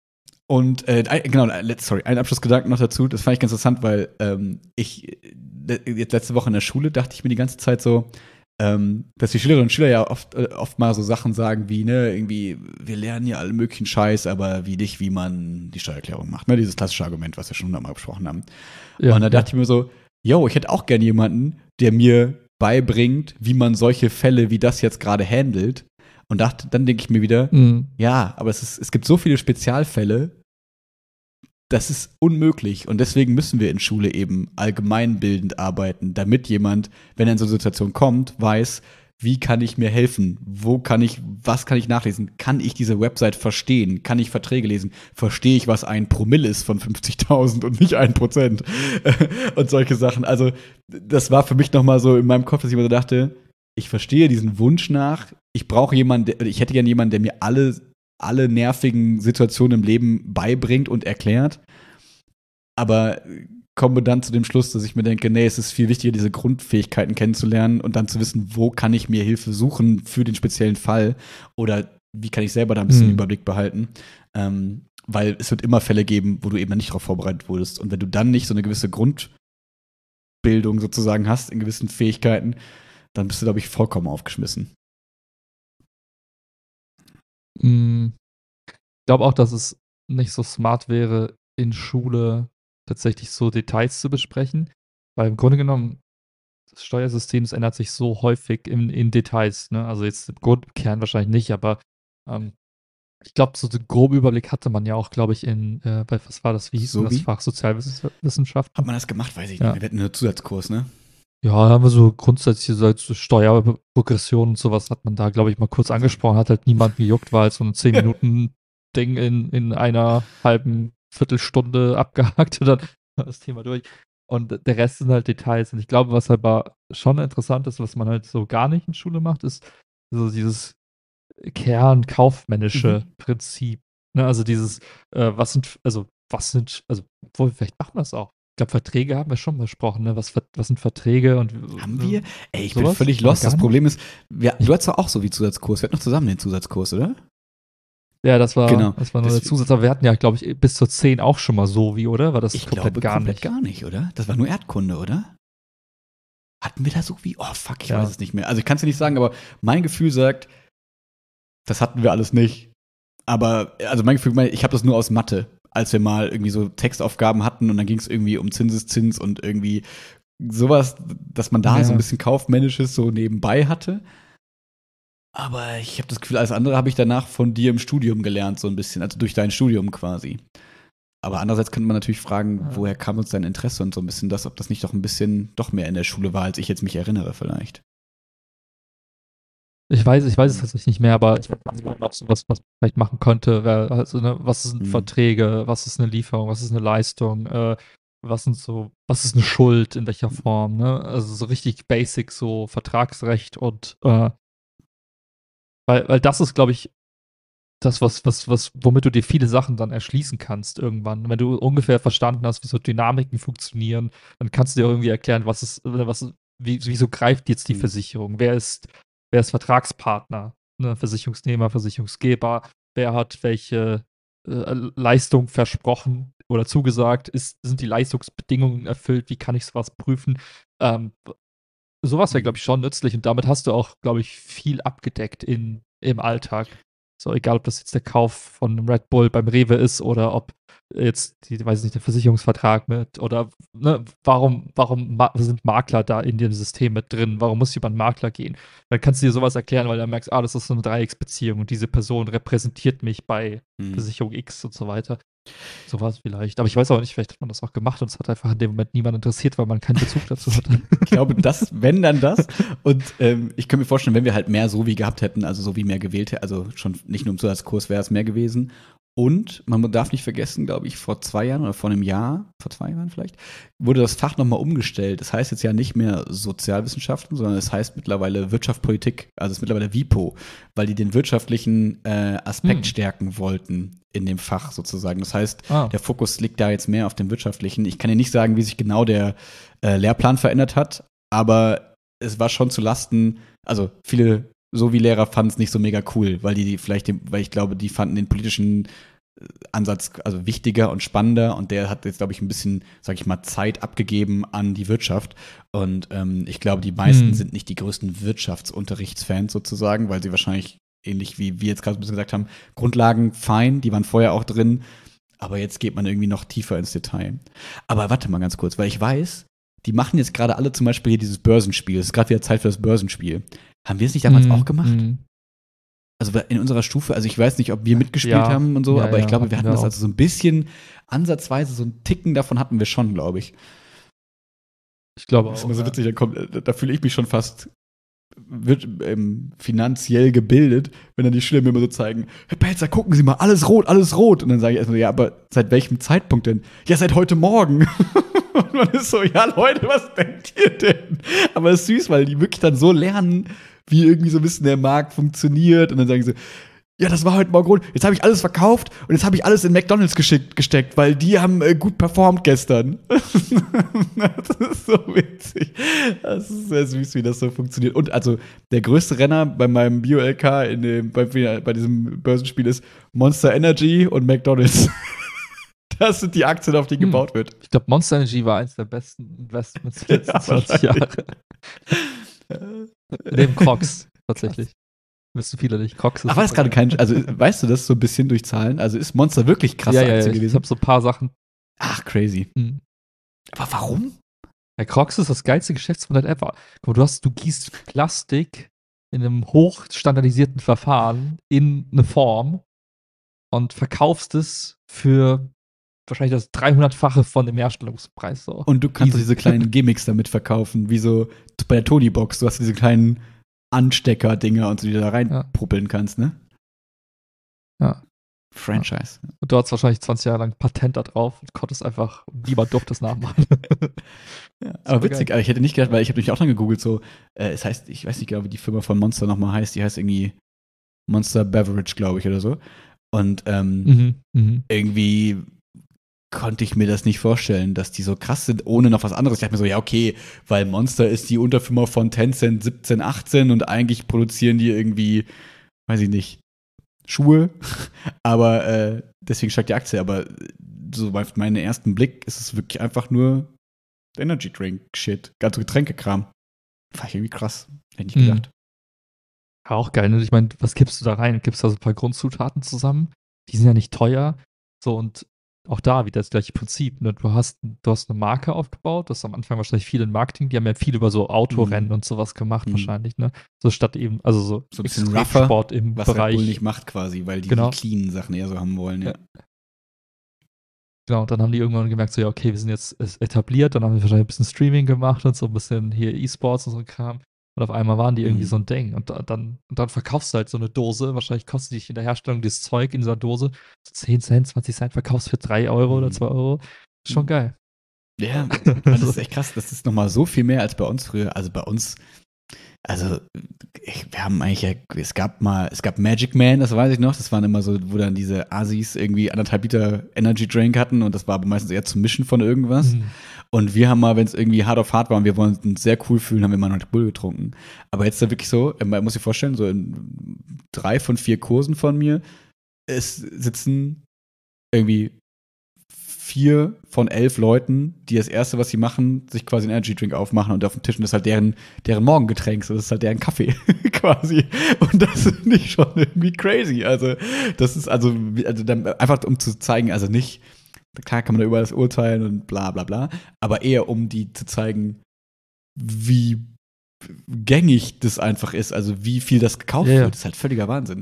Und äh, genau, sorry, ein Abschlussgedanken noch dazu. Das fand ich ganz interessant, weil ähm, ich jetzt letzte Woche in der Schule dachte ich mir die ganze Zeit so, ähm, dass die Schülerinnen und Schüler ja oft, äh, oft mal so Sachen sagen wie, ne, irgendwie, wir lernen ja alle möglichen Scheiß, aber wie nicht, wie man die Steuererklärung macht. Ne, dieses klassische Argument, was wir schon hundertmal besprochen haben. Ja, und da dachte ja. ich mir so, yo, ich hätte auch gerne jemanden, der mir beibringt, wie man solche Fälle wie das jetzt gerade handelt. Und dachte, dann denke ich mir wieder, mhm. ja, aber es, ist, es gibt so viele Spezialfälle, das ist unmöglich. Und deswegen müssen wir in Schule eben allgemeinbildend arbeiten, damit jemand, wenn er in so eine Situation kommt, weiß, wie kann ich mir helfen? Wo kann ich, was kann ich nachlesen? Kann ich diese Website verstehen? Kann ich Verträge lesen? Verstehe ich, was ein Promille ist von fünfzigtausend und nicht ein Prozent? Und solche Sachen. Also, das war für mich nochmal so in meinem Kopf, dass ich immer so dachte, ich verstehe diesen Wunsch nach. Ich brauche jemanden, der, ich hätte gerne jemanden, der mir alle, alle nervigen Situationen im Leben beibringt und erklärt. Aber komme dann zu dem Schluss, dass ich mir denke, nee, es ist viel wichtiger, diese Grundfähigkeiten kennenzulernen und dann zu wissen, wo kann ich mir Hilfe suchen für den speziellen Fall oder wie kann ich selber da ein bisschen Mhm. Überblick behalten. Ähm, weil es wird immer Fälle geben, wo du eben nicht darauf vorbereitet wurdest. Und wenn du dann nicht so eine gewisse Grundbildung sozusagen hast in gewissen Fähigkeiten, dann bist du, glaube ich, vollkommen aufgeschmissen. Mhm. Ich glaube auch, dass es nicht so smart wäre, in Schule tatsächlich so Details zu besprechen, weil im Grunde genommen das Steuersystem, das ändert sich so häufig in, in Details, ne? Also jetzt im Grundkern wahrscheinlich nicht, aber ähm, ich glaube, so den groben Überblick hatte man ja auch, glaube ich, in, äh, bei, was war das, wie hieß denn das Sowie? Fach Sozialwissenschaften? Hat man das gemacht? Weiß ich Ja. nicht. Wir hatten einen Zusatzkurs, ne? Ja, da haben wir so grundsätzlich so als Steuerprogression und sowas hat man da, glaube ich, mal kurz angesprochen, hat halt niemand gejuckt, war halt so ein zehn Minuten Ding in, in einer halben Viertelstunde abgehakt und dann war das Thema durch. Und der Rest sind halt Details. Und ich glaube, was halt aber schon interessant ist, was man halt so gar nicht in Schule macht, ist so dieses kernkaufmännische Mhm. Prinzip. Ne? Also dieses, äh, was sind, also was sind, also obwohl, vielleicht machen wir das auch. Ich glaube, Verträge haben wir schon besprochen, ne? Was, was sind Verträge und Haben wir? Ey, ich bin sowas? völlig Oder lost. gar Das nicht? Problem ist, wir, Ich- du hattest doch auch so wie Zusatzkurs. Wir hatten noch zusammen den Zusatzkurs, oder? Ja, das war, Genau. das war nur der Deswegen- Zusatz. Aber wir hatten ja, glaube ich, bis zur zehn auch schon mal so wie, oder? War das Ich komplett glaube gar komplett nicht? gar nicht, oder? Das war nur Erdkunde, oder? Hatten wir da so wie? Oh, fuck, ich Ja. weiß es nicht mehr. Also ich kann es dir nicht sagen, aber mein Gefühl sagt, das hatten wir alles nicht. Aber, also mein Gefühl, ich habe das nur aus Mathe, als wir mal irgendwie so Textaufgaben hatten und dann ging es irgendwie um Zinseszins und irgendwie sowas, dass man da Ja. so ein bisschen Kaufmännisches so nebenbei hatte. Aber ich habe das Gefühl, alles andere habe ich danach von dir im Studium gelernt, so ein bisschen, also durch dein Studium quasi. Aber andererseits könnte man natürlich fragen, Ja. woher kam uns dein Interesse und so ein bisschen das, ob das nicht doch ein bisschen doch mehr in der Schule war, als ich jetzt mich erinnere vielleicht. Ich weiß, ich weiß es tatsächlich nicht mehr, aber ich weiß noch so was, was man vielleicht machen könnte, wäre also, ne, was sind Hm. Verträge, was ist eine Lieferung, was ist eine Leistung, äh, was sind so, was ist eine Schuld, in welcher Form, ne? Also so richtig basic, so Vertragsrecht und äh, weil, weil das ist, glaube ich, das, was, was, was, womit du dir viele Sachen dann erschließen kannst irgendwann. Wenn du ungefähr verstanden hast, wie so Dynamiken funktionieren, dann kannst du dir irgendwie erklären, was ist, was, ist- wie, wieso greift jetzt die Hm. Versicherung? Wer ist, wer ist Vertragspartner? Ne? Versicherungsnehmer, Versicherungsgeber, wer hat welche äh, Leistung versprochen oder zugesagt? Ist, sind die Leistungsbedingungen erfüllt? Wie kann ich sowas prüfen? Ähm, sowas wäre, glaube ich, schon nützlich und damit hast du auch, glaube ich, viel abgedeckt in, im Alltag. So, egal, ob das jetzt der Kauf von einem Red Bull beim Rewe ist oder ob jetzt, die, weiß ich nicht, der Versicherungsvertrag mit oder ne, warum, warum ma sind Makler da in dem System mit drin? Warum muss ich über einen Makler gehen? Dann kannst du dir sowas erklären, weil dann merkst, ah, das ist so eine Dreiecksbeziehung und diese Person repräsentiert mich bei Hm. Versicherung X und so weiter. Sowas vielleicht. Aber ich weiß auch nicht, vielleicht hat man das auch gemacht und es hat einfach in dem Moment niemand interessiert, weil man keinen Bezug dazu hatte. Ich glaube, das, wenn dann das. Und ähm, ich könnte mir vorstellen, wenn wir halt mehr so wie gehabt hätten, also so wie mehr gewählt hätten, also schon nicht nur im Zusatzkurs wäre es mehr gewesen. Und man darf nicht vergessen, glaube ich, vor zwei Jahren oder vor einem Jahr, vor zwei Jahren vielleicht, wurde das Fach nochmal umgestellt. Das heißt jetzt ja nicht mehr Sozialwissenschaften, sondern es heißt mittlerweile Wirtschaft, Politik, also es ist mittlerweile WIPO, weil die den wirtschaftlichen äh, Aspekt Hm. stärken wollten in dem Fach sozusagen. Das heißt, Ah. der Fokus liegt da jetzt mehr auf dem wirtschaftlichen. Ich kann dir nicht sagen, wie sich genau der äh, Lehrplan verändert hat, aber es war schon zu Lasten, also viele so wie Lehrer fanden es nicht so mega cool, weil die, die vielleicht, den, weil ich glaube, die fanden den politischen äh, Ansatz also wichtiger und spannender und der hat jetzt, glaube ich, ein bisschen, sag ich mal, Zeit abgegeben an die Wirtschaft und ähm, ich glaube, die meisten Hm. sind nicht die größten Wirtschaftsunterrichtsfans sozusagen, weil sie wahrscheinlich ähnlich wie wir jetzt gerade ein bisschen gesagt haben, Grundlagen fein, die waren vorher auch drin, aber jetzt geht man irgendwie noch tiefer ins Detail. Aber warte mal ganz kurz, weil ich weiß, die machen jetzt gerade alle zum Beispiel hier dieses Börsenspiel. Es ist gerade wieder Zeit für das Börsenspiel. Haben wir es nicht damals Hm, auch gemacht? hm. Also in unserer Stufe, also ich weiß nicht, ob wir mitgespielt Ja, haben und so, ja, aber ich ja, glaube, wir hatten hatten wir das auch. also so ein bisschen ansatzweise, so einen Ticken davon hatten wir schon, glaube ich. Ich glaube Das ist auch. immer so Ja. witzig, da, kommt, da fühle ich mich schon fast wird ähm, finanziell gebildet, wenn dann die Schüler mir immer so zeigen, Herr Pelzer, gucken Sie mal, alles rot, alles rot. Und dann sage ich erstmal, ja, aber seit welchem Zeitpunkt denn? Ja, seit heute Morgen. Und man ist so, ja, Leute, was denkt ihr denn? Aber es ist süß, weil die wirklich dann so lernen, wie irgendwie so ein bisschen der Markt funktioniert. Und dann sagen sie, ja, das war heute Morgen rot. Jetzt habe ich alles verkauft und jetzt habe ich alles in McDonald's geschickt, gesteckt, weil die haben äh, gut performt gestern. Das ist so witzig. Das ist sehr süß, wie das so funktioniert. Und also der größte Renner bei meinem Bio-L K in dem, bei, bei diesem Börsenspiel ist Monster Energy und McDonald's. Das sind die Aktien, auf die hm. gebaut wird. Ich glaube, Monster Energy war eins der besten Investments der letzten ja, zwanzig Jahre. Neben Crocs, tatsächlich. Wissen viele nicht. Crocs ist. Ach, war das gerade kein. Also, weißt du das so ein bisschen durch Zahlen? Also, ist Monster wirklich krasse ja, ja, Aktie ja, gewesen? Ich habe so ein paar Sachen. Ach, crazy. Mhm. Aber warum? Ja, Crocs ist das geilste Geschäftsmodell ever. Guck mal, du, hast, du gießt Plastik in einem hochstandardisierten Verfahren in eine Form und verkaufst es für wahrscheinlich das dreihundertfache von dem Herstellungspreis. So. Und du kannst diese kleinen Gimmicks damit verkaufen, wie so bei der Tony-Box. Du hast diese kleinen Anstecker-Dinger und so, die du da reinpuppeln ja. kannst, ne? Ja. Franchise. Ja. Und du hattest wahrscheinlich zwanzig Jahre lang Patent da drauf und konntest einfach, niemand durfte es nachmachen. Ja, aber witzig, geil. Aber ich hätte nicht gedacht, weil ich habe mich auch dann gegoogelt, so, äh, es heißt, ich weiß nicht genau, wie die Firma von Monster nochmal heißt, die heißt irgendwie Monster Beverage, glaube ich, oder so. Und ähm, mhm, mh. irgendwie konnte ich mir das nicht vorstellen, dass die so krass sind, ohne noch was anderes. Ich dachte mir so, ja, okay, weil Monster ist die Unterfirma von Tencent siebzehn, achtzehn und eigentlich produzieren die irgendwie, weiß ich nicht, Schuhe. Aber äh, deswegen steigt die Aktie. Aber so bei meinem ersten Blick ist es wirklich einfach nur Energy Drink Shit. Ganz so Getränkekram. War ich irgendwie krass. Hätte ich nicht gedacht. Ja, auch geil, ne? Ich meine, was gibst du da rein? Gibst da so ein paar Grundzutaten zusammen? Die sind ja nicht teuer. So, und auch da wieder das gleiche Prinzip. Ne? Du hast, du hast eine Marke aufgebaut, das ist am Anfang wahrscheinlich viel in Marketing, die haben ja viel über so Autorennen mhm. und sowas gemacht mhm. wahrscheinlich, ne? So statt eben, also so, so ein bisschen rougher, Sport im was Bereich. Was Red Bull nicht macht quasi, weil die genau. die cleanen Sachen eher so haben wollen, ja. ja. Genau, und dann haben die irgendwann gemerkt, so ja, okay, wir sind jetzt etabliert, dann haben wir wahrscheinlich ein bisschen Streaming gemacht und so ein bisschen hier E-Sports und so ein Kram. Und auf einmal waren die irgendwie mhm. so ein Ding. Und dann, und dann verkaufst du halt so eine Dose. Wahrscheinlich kostet dich in der Herstellung dieses Zeug in dieser Dose so zehn Cent, zwanzig Cent, verkaufst für drei Euro mhm. oder zwei Euro. Schon geil. Ja, das ist echt krass. Das ist nochmal so viel mehr als bei uns früher. Also bei uns, also ich, wir haben eigentlich ja, es gab mal, es gab Magic Man, das weiß ich noch. Das waren immer so, wo dann diese Asis irgendwie anderthalb Liter Energy Drink hatten und das war aber meistens eher zum Mischen von irgendwas. Mhm. Und wir haben mal, wenn es irgendwie hart auf hart war und wir wollen uns sehr cool fühlen, haben wir mal noch Red Bull getrunken. Aber jetzt da wirklich so, man muss sich vorstellen, so in drei von vier Kursen von mir, es sitzen irgendwie vier von elf Leuten, die das Erste, was sie machen, sich quasi einen Energy Drink aufmachen und auf dem Tisch und das ist halt deren, deren Morgengetränk, so, das ist halt deren Kaffee quasi. Und das ist nicht schon irgendwie crazy. Also, das ist also, also dann einfach um zu zeigen, also nicht, klar kann man da über das urteilen und bla bla bla, aber eher um die zu zeigen, wie gängig das einfach ist, also wie viel das gekauft ja, ja. wird, das ist halt völliger Wahnsinn.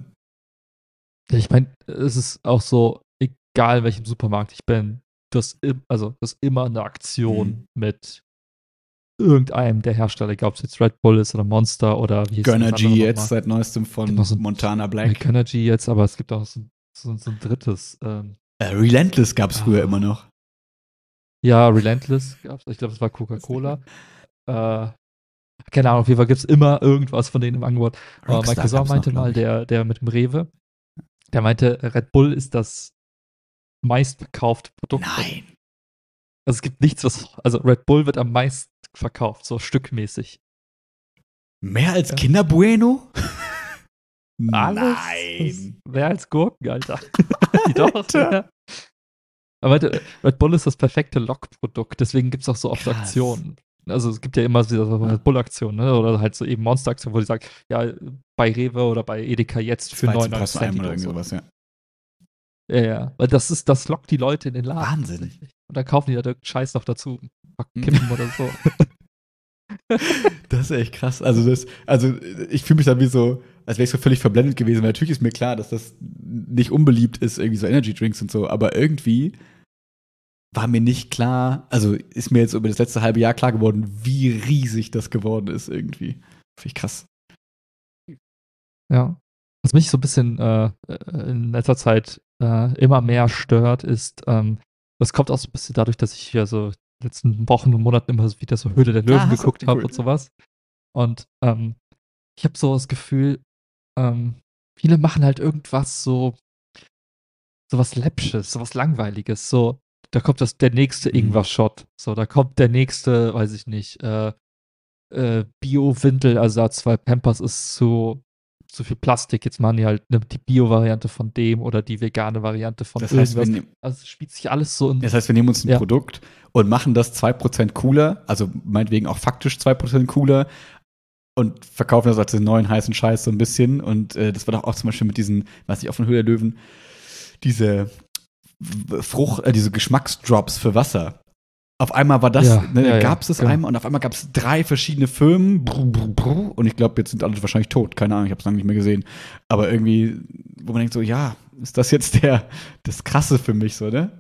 Ich meine, es ist auch so, egal welchem Supermarkt ich bin, du hast, also, du hast immer eine Aktion mhm. mit irgendeinem der Hersteller, egal ob es jetzt Red Bull ist oder Monster oder wie Gönnergy jetzt seit neuestem von so Montana Black. Gönnergy jetzt, aber es gibt auch so, so, so ein drittes. Ähm, Uh, Relentless gab es früher ah. immer noch. Ja, Relentless gab's. Ich glaube, es war Coca-Cola. äh, keine Ahnung, auf jeden Fall gibt es immer irgendwas von denen im Angebot. Aber mein Cousin meinte noch, mal, der, der mit dem Rewe, der meinte, Red Bull ist das meistverkaufte Produkt. Nein. Also es gibt nichts, was, also Red Bull wird am meisten verkauft, so stückmäßig. Mehr als ja. Kinder Bueno? Alles? Nein. Mehr als Gurken, Alter. Doch. Alter. Aber Red Bull ist das perfekte Lockprodukt, deswegen gibt es auch so oft Krass. Aktionen. Also es gibt ja immer so Red Bull-Aktionen, ne? Oder halt so eben Monster-Aktionen, wo die sagen, ja, bei Rewe oder bei Edeka jetzt für neunundneunzig Cent oder irgendwas, ja. Ja, ja. Weil das ist, das lockt die Leute in den Laden. Wahnsinn. Und dann kaufen die da den Scheiß noch dazu. Kippen oder so. Das ist echt krass. Also, das, also ich fühle mich da wie so, als wäre ich so völlig verblendet gewesen. Weil natürlich ist mir klar, dass das nicht unbeliebt ist, irgendwie so Energy Drinks und so. Aber irgendwie war mir nicht klar, also ist mir jetzt über das letzte halbe Jahr klar geworden, wie riesig das geworden ist irgendwie. Finde ich krass. Ja. Was mich so ein bisschen äh, in letzter Zeit äh, immer mehr stört, ist, ähm, das kommt auch so ein bisschen dadurch, dass ich ja so letzten Wochen und Monaten immer wieder so Höhle der Ah, Löwen hast du? geguckt habe Cool. und sowas. Und ähm, ich habe so das Gefühl, ähm, viele machen halt irgendwas so, so was Läppsches, so was Langweiliges. So, da kommt das, der nächste Mhm. Ingwer-Shot. So, da kommt der nächste, weiß ich nicht, äh, äh, Bio-Windelersatz, weil Pampers ist zu, zu viel Plastik. Jetzt machen die halt ne, die Bio-Variante von dem oder die vegane Variante von Das heißt, wir irgendwas. nehmen Also es spielt sich alles so in. Das heißt, wir nehmen uns ein Ja. Produkt und machen das zwei Prozent cooler, also meinetwegen auch faktisch zwei Prozent cooler und verkaufen das als den neuen heißen Scheiß so ein bisschen. Und äh, das war doch auch zum Beispiel mit diesen, weiß ich, auch von Höhle der Löwen, diese Frucht, äh, diese Geschmacksdrops für Wasser. Auf einmal war das, Ja, ne, ja, gab ja, es das genau. einmal und auf einmal gab es drei verschiedene Firmen. Brr, brr, brr, und ich glaube, jetzt sind alle wahrscheinlich tot. Keine Ahnung, ich habe es lange nicht mehr gesehen. Aber irgendwie, wo man denkt so, ja, ist das jetzt der, das Krasse für mich so, ne?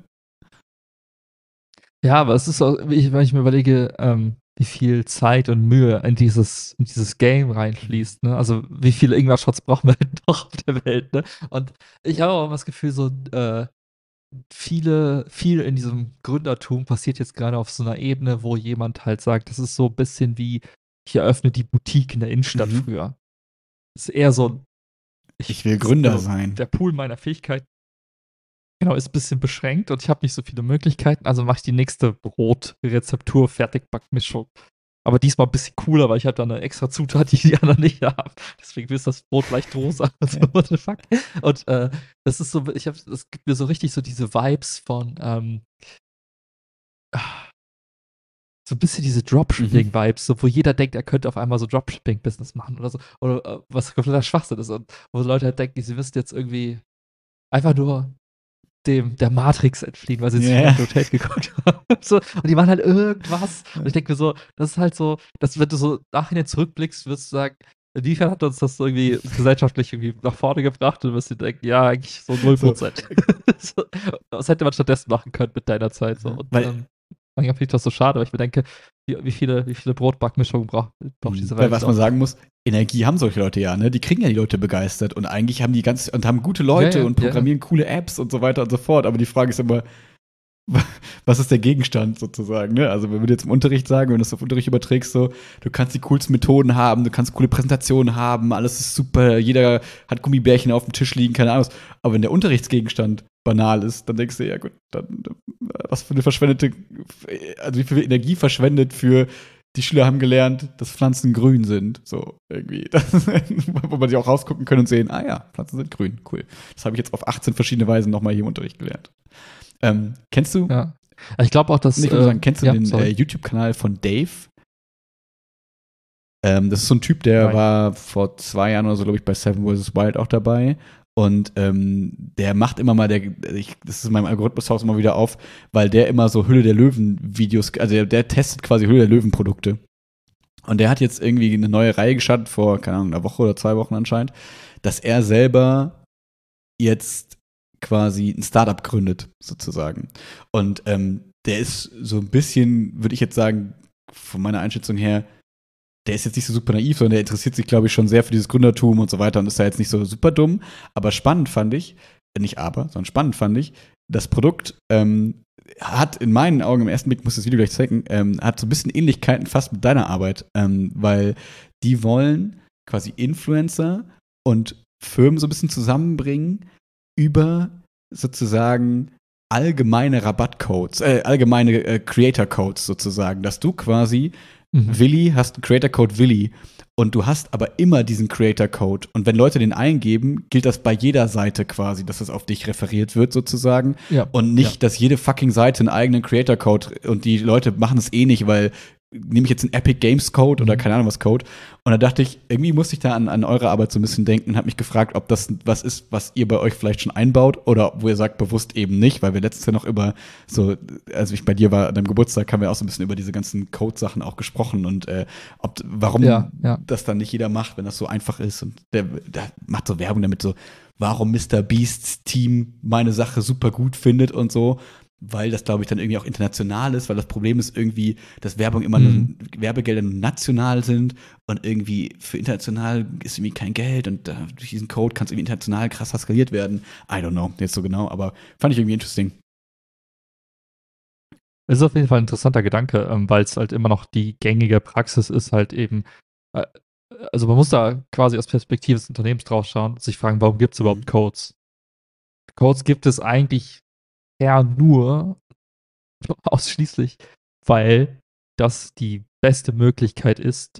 Ja, aber es ist auch, wenn ich, wenn ich mir überlege, ähm, wie viel Zeit und Mühe in dieses, in dieses Game reinfließt, ne? Also wie viele Ingwer-Shots brauchen wir denn noch auf der Welt, ne? Und ich habe auch immer das Gefühl, so, äh, viele, viel in diesem Gründertum passiert jetzt gerade auf so einer Ebene, wo jemand halt sagt, das ist so ein bisschen wie, ich eröffne die Boutique in der Innenstadt Mhm. früher. Das ist eher so, Ich will das- Gründer also, sein. der Pool meiner Fähigkeiten, genau, ist ein bisschen beschränkt und ich habe nicht so viele Möglichkeiten, also mache ich die nächste Brotrezeptur, Fertigbackmischung. Aber diesmal ein bisschen cooler, weil ich habe da eine extra Zutat, die die anderen nicht haben. Deswegen ist das Brot leicht rosa. So, what the fuck? Und äh, das ist so, ich habe, das gibt mir so richtig so diese Vibes von, ähm, so ein bisschen diese Dropshipping-Vibes, so, wo jeder denkt, er könnte auf einmal so Dropshipping-Business machen oder so. Oder äh, was kompletter Schwachsinn ist. Und wo Leute halt denken, sie müssten jetzt irgendwie einfach nur dem, der Matrix entfliehen, weil sie sich Ja. Metro Tate geguckt haben. So, und die machen halt irgendwas. Und ich denke mir so, das ist halt so, dass wenn du so nachher zurückblickst, wirst du sagen, inwiefern hat uns das irgendwie gesellschaftlich irgendwie nach vorne gebracht und wirst du denken, ja, eigentlich so null Prozent. So, was hätte man stattdessen machen können mit deiner Zeit? So. Und Weil, ähm, manchmal finde ich das so schade, weil ich mir denke, wie, wie viele, wie viele Brotbackmischungen braucht, braucht diese weil Welt was noch? man sagen muss, Energie haben solche Leute ja, ne? Die kriegen ja die Leute begeistert und eigentlich haben die ganz und haben gute Leute Ja, ja, und ja, ja. programmieren coole Apps und so weiter und so fort. Aber die Frage ist immer, was ist der Gegenstand sozusagen, ne? Also wenn wir jetzt im Unterricht sagen, wenn du das auf Unterricht überträgst, so, du kannst die coolsten Methoden haben, du kannst coole Präsentationen haben, alles ist super, jeder hat Gummibärchen auf dem Tisch liegen, keine Ahnung. Aber wenn der Unterrichtsgegenstand banal ist, dann denkst du, ja gut, dann was für eine verschwendete, also wie viel Energie verschwendet für die Schüler haben gelernt, dass Pflanzen grün sind. So, irgendwie. Das, wo man sich auch rausgucken können und sehen, ah ja, Pflanzen sind grün, cool. Das habe ich jetzt auf achtzehn verschiedene Weisen nochmal hier im Unterricht gelernt. Ähm, kennst du, Ja. Ich glaube auch, dass. ich würde äh, sagen, kennst du ja, den sorry. äh, YouTube-Kanal von Dave? Ähm, das ist so ein Typ, der Nein. war vor zwei Jahren oder so, glaube ich, bei Seven versus. Wild auch dabei. Und ähm, der macht immer mal, der, ich, das ist in meinem Algorithmus-Haus immer wieder auf, weil der immer so Hülle der Löwen-Videos, also der, der testet quasi Hülle der Löwen-Produkte. Und der hat jetzt irgendwie eine neue Reihe gestartet, vor, keine Ahnung, einer Woche oder zwei Wochen anscheinend, dass er selber jetzt quasi ein Startup gründet, sozusagen. Und ähm, der ist so ein bisschen, würde ich jetzt sagen, von meiner Einschätzung her, der ist jetzt nicht so super naiv, sondern der interessiert sich, glaube ich, schon sehr für dieses Gründertum und so weiter und ist da jetzt nicht so super dumm. Aber spannend fand ich, nicht aber, sondern spannend fand ich, das Produkt ähm, hat in meinen Augen im ersten Blick, ich muss das Video gleich zeigen, ähm, hat so ein bisschen Ähnlichkeiten fast mit deiner Arbeit, ähm, weil die wollen quasi Influencer und Firmen so ein bisschen zusammenbringen über sozusagen allgemeine Rabattcodes, äh, allgemeine äh, Creator-Codes sozusagen, dass du quasi Mhm. Willi hast einen Creator-Code Willi und du hast aber immer diesen Creator-Code. Und wenn Leute den eingeben, gilt das bei jeder Seite quasi, dass es auf dich referiert wird sozusagen. Ja. Und nicht, Ja. dass jede fucking Seite einen eigenen Creator-Code und die Leute machen es eh nicht, weil nehme ich jetzt einen Epic Games Code oder Mhm. keine Ahnung was Code. Und da dachte ich, irgendwie musste ich da an, an eure Arbeit so ein bisschen denken und habe mich gefragt, ob das was ist, was ihr bei euch vielleicht schon einbaut oder wo ihr sagt, bewusst eben nicht, weil wir letztes Jahr noch über so, also ich bei dir war an deinem Geburtstag, haben wir auch so ein bisschen über diese ganzen Code-Sachen auch gesprochen und äh, ob, warum Ja, ja. das dann nicht jeder macht, wenn das so einfach ist. Und der, der macht so Werbung damit so, warum Mister Beasts Team meine Sache super gut findet und so. weil das, glaube ich, dann irgendwie auch international ist, weil das Problem ist irgendwie, dass Werbung immer Mhm. nur, Werbegelder nur national sind und irgendwie für international ist irgendwie kein Geld und äh, durch diesen Code kann es irgendwie international krasser skaliert werden. I don't know, jetzt so genau, aber fand ich irgendwie interesting. Es ist auf jeden Fall ein interessanter Gedanke, ähm, weil es halt immer noch die gängige Praxis ist, halt eben, äh, also man muss da quasi aus Perspektive des Unternehmens drauf schauen und sich fragen, warum gibt es überhaupt Mhm. Codes? Codes gibt es eigentlich eher nur ausschließlich, weil das die beste Möglichkeit ist,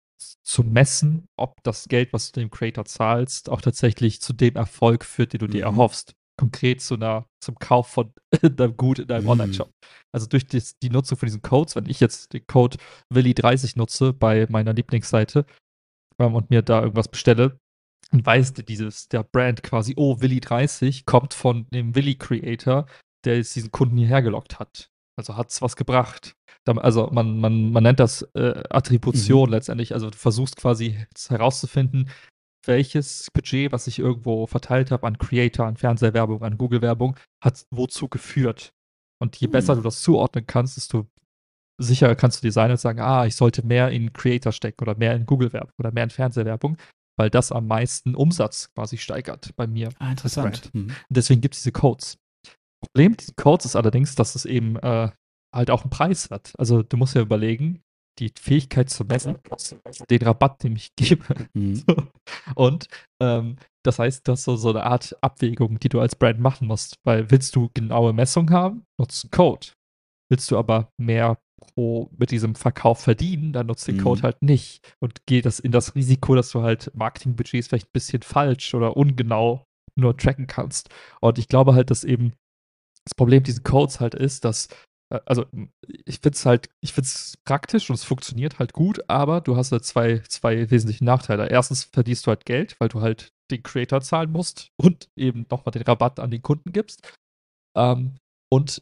zu messen, ob das Geld, was du dem Creator zahlst, auch tatsächlich zu dem Erfolg führt, den du dir Mhm. erhoffst. Konkret zu einer, zum Kauf von einem Gut in deinem Mhm. Online-Shop. Also durch das, die Nutzung von diesen Codes, wenn ich jetzt den Code Willi dreißig nutze bei meiner Lieblingsseite ähm, und mir da irgendwas bestelle, dann weiß dieses, der Brand quasi, oh, Willi dreißig kommt von dem Willi-Creator, der jetzt diesen Kunden hierher gelockt hat. Also hat es was gebracht. Also man, man, man nennt das äh, Attribution Mhm. letztendlich. Also du versuchst quasi herauszufinden, welches Budget, was ich irgendwo verteilt habe an Creator, an Fernsehwerbung, an Google-Werbung, hat wozu geführt. Und je besser Mhm. du das zuordnen kannst, desto sicherer kannst du dir sein und sagen, ah, ich sollte mehr in Creator stecken oder mehr in Google-Werbung oder mehr in Fernsehwerbung, weil das am meisten Umsatz quasi steigert bei mir Ah, als interessant. Brand. Mhm. Und deswegen gibt es diese Codes. Problem mit diesen Codes ist allerdings, dass es eben äh, halt auch einen Preis hat. Also du musst ja überlegen, die Fähigkeit zu messen, den Rabatt, den ich gebe. Mhm. So. Und ähm, das heißt, das ist so, so eine Art Abwägung, die du als Brand machen musst. Weil willst du genaue Messung haben, nutzt einen Code. Willst du aber mehr pro mit diesem Verkauf verdienen, dann nutzt den Code Mhm. halt nicht und geh das in das Risiko, dass du halt Marketingbudgets vielleicht ein bisschen falsch oder ungenau nur tracken kannst. Und ich glaube halt, dass eben das Problem mit diesen Codes halt ist, dass, äh, also ich finde es halt, ich finde es praktisch und es funktioniert halt gut, aber du hast halt zwei, zwei wesentliche Nachteile. Erstens verdienst du halt Geld, weil du halt den Creator zahlen musst und eben nochmal den Rabatt an den Kunden gibst. Ähm, und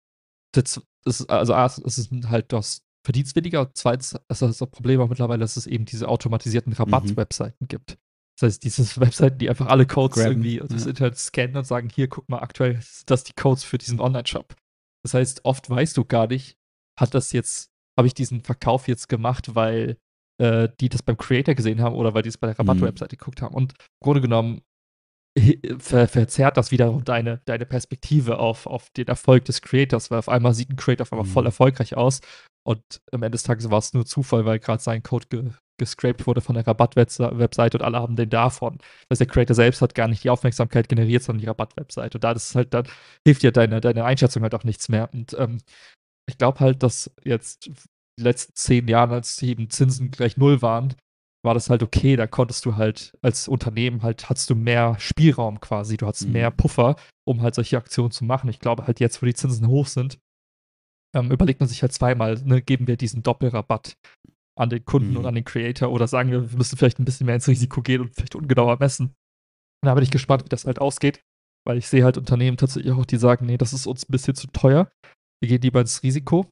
das, das ist, also erstens ist es halt das verdienst weniger und zweitens ist das Problem auch mittlerweile, dass es eben diese automatisierten Mhm. Rabatt-Webseiten gibt. Das heißt, diese Webseiten, die einfach alle Codes Grabben, irgendwie durchs ja. Internet scannen und sagen, hier, guck mal, aktuell sind das die Codes für diesen Online-Shop. Das heißt, oft weißt du gar nicht, hat das jetzt, habe ich diesen Verkauf jetzt gemacht, weil äh, die das beim Creator gesehen haben oder weil die es bei der Mhm. Rabatt-Webseite geguckt haben. Und im Grunde genommen hi- ver verzerrt das wiederum deine, deine Perspektive auf, auf den Erfolg des Creators, weil auf einmal sieht ein Creator auf einmal voll Mhm. erfolgreich aus und am Ende des Tages war es nur Zufall, weil gerade sein Code ge gescraped wurde von der Rabatt-Webseite und alle haben den davon. Das heißt, der Creator selbst hat gar nicht die Aufmerksamkeit generiert, sondern die Rabatt-Webseite. Und da das ist halt, dann hilft dir deine, deine Einschätzung halt auch nichts mehr. Und ähm, ich glaube halt, dass jetzt die letzten zehn Jahre, als eben Zinsen gleich null waren, war das halt okay. Da konntest du halt als Unternehmen halt, hattest du mehr Spielraum quasi. Du hattest mehr Mhm. Puffer, um halt solche Aktionen zu machen. Ich glaube halt jetzt, wo die Zinsen hoch sind, ähm, überlegt man sich halt zweimal, ne, geben wir diesen Doppelrabatt an den Kunden und Mhm. an den Creator oder sagen wir, wir müssen vielleicht ein bisschen mehr ins Risiko gehen und vielleicht ungenauer messen. Und da bin ich gespannt, wie das halt ausgeht, weil ich sehe halt Unternehmen tatsächlich auch, die sagen, nee, das ist uns ein bisschen zu teuer. Wir gehen lieber ins Risiko.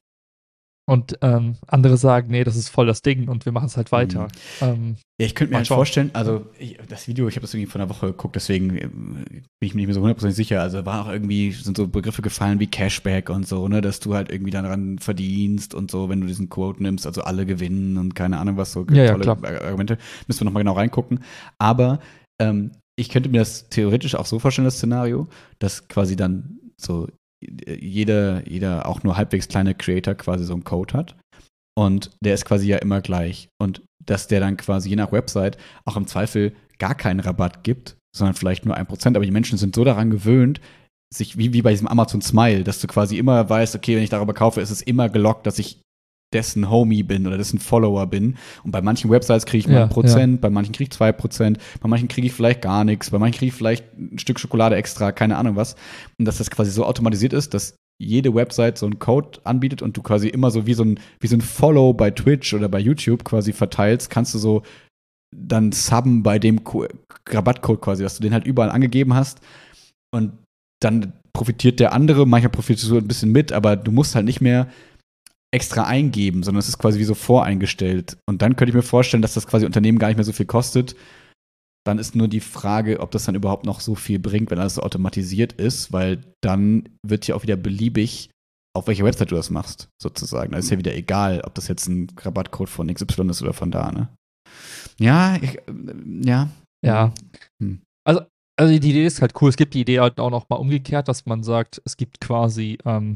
Und ähm, andere sagen, nee, das ist voll das Ding und wir machen es halt Mhm. weiter. Ähm, Ja, ich könnte mir mal halt schauen. vorstellen, also ich, das Video, ich habe das irgendwie vor einer Woche geguckt, deswegen äh, bin ich mir nicht mehr so hundertprozentig sicher. Also war auch irgendwie, sind so Begriffe gefallen wie Cashback und so, ne, dass du halt irgendwie daran verdienst und so, wenn du diesen Quote nimmst, also alle gewinnen und keine Ahnung was, so Ja, ja, tolle klar. Argumente. Müssen wir nochmal genau reingucken. Aber ähm, ich könnte mir das theoretisch auch so vorstellen, das Szenario, dass quasi dann so jeder, jeder auch nur halbwegs kleine Creator quasi so einen Code hat. Und der ist quasi ja immer gleich. Und dass der dann quasi je nach Website auch im Zweifel gar keinen Rabatt gibt, sondern vielleicht nur ein Prozent. Aber die Menschen sind so daran gewöhnt, sich wie, wie bei diesem Amazon Smile, dass du quasi immer weißt, okay, wenn ich darüber kaufe, ist es immer gelockt, dass ich dessen Homie bin oder dessen Follower bin. Und bei manchen Websites kriege ich mal Ja, ein Prozent, bei manchen kriege ich zwei Prozent, bei manchen kriege ich vielleicht gar nichts, bei manchen kriege ich vielleicht ein Stück Schokolade extra, keine Ahnung was. Und dass das quasi so automatisiert ist, dass jede Website so einen Code anbietet und du quasi immer so wie so ein, wie so ein Follow bei Twitch oder bei YouTube quasi verteilst, kannst du so dann subben bei dem Co- Rabattcode quasi, dass du den halt überall angegeben hast und dann profitiert der andere, manchmal profitierst du ein bisschen mit, aber du musst halt nicht mehr extra eingeben, sondern es ist quasi wie so voreingestellt. Und dann könnte ich mir vorstellen, dass das quasi Unternehmen gar nicht mehr so viel kostet, dann ist nur die Frage, ob das dann überhaupt noch so viel bringt, wenn alles so automatisiert ist, weil dann wird ja auch wieder beliebig, auf welcher Website du das machst, sozusagen. Da ist ja wieder egal, ob das jetzt ein Rabattcode von X Y ist oder von da, ne? Ja, ich, äh, ja. Ja. Hm. Also, also die Idee ist halt cool. Es gibt die Idee halt auch noch mal umgekehrt, dass man sagt, es gibt quasi ähm,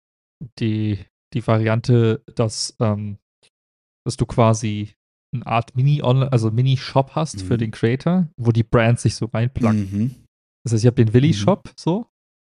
die, die Variante, dass, ähm, dass du quasi eine Art Mini-Online, also Mini-Shop hast Mhm. für den Creator, wo die Brands sich so reinplacken. Mhm. Das heißt, ich habe den Willi-Shop so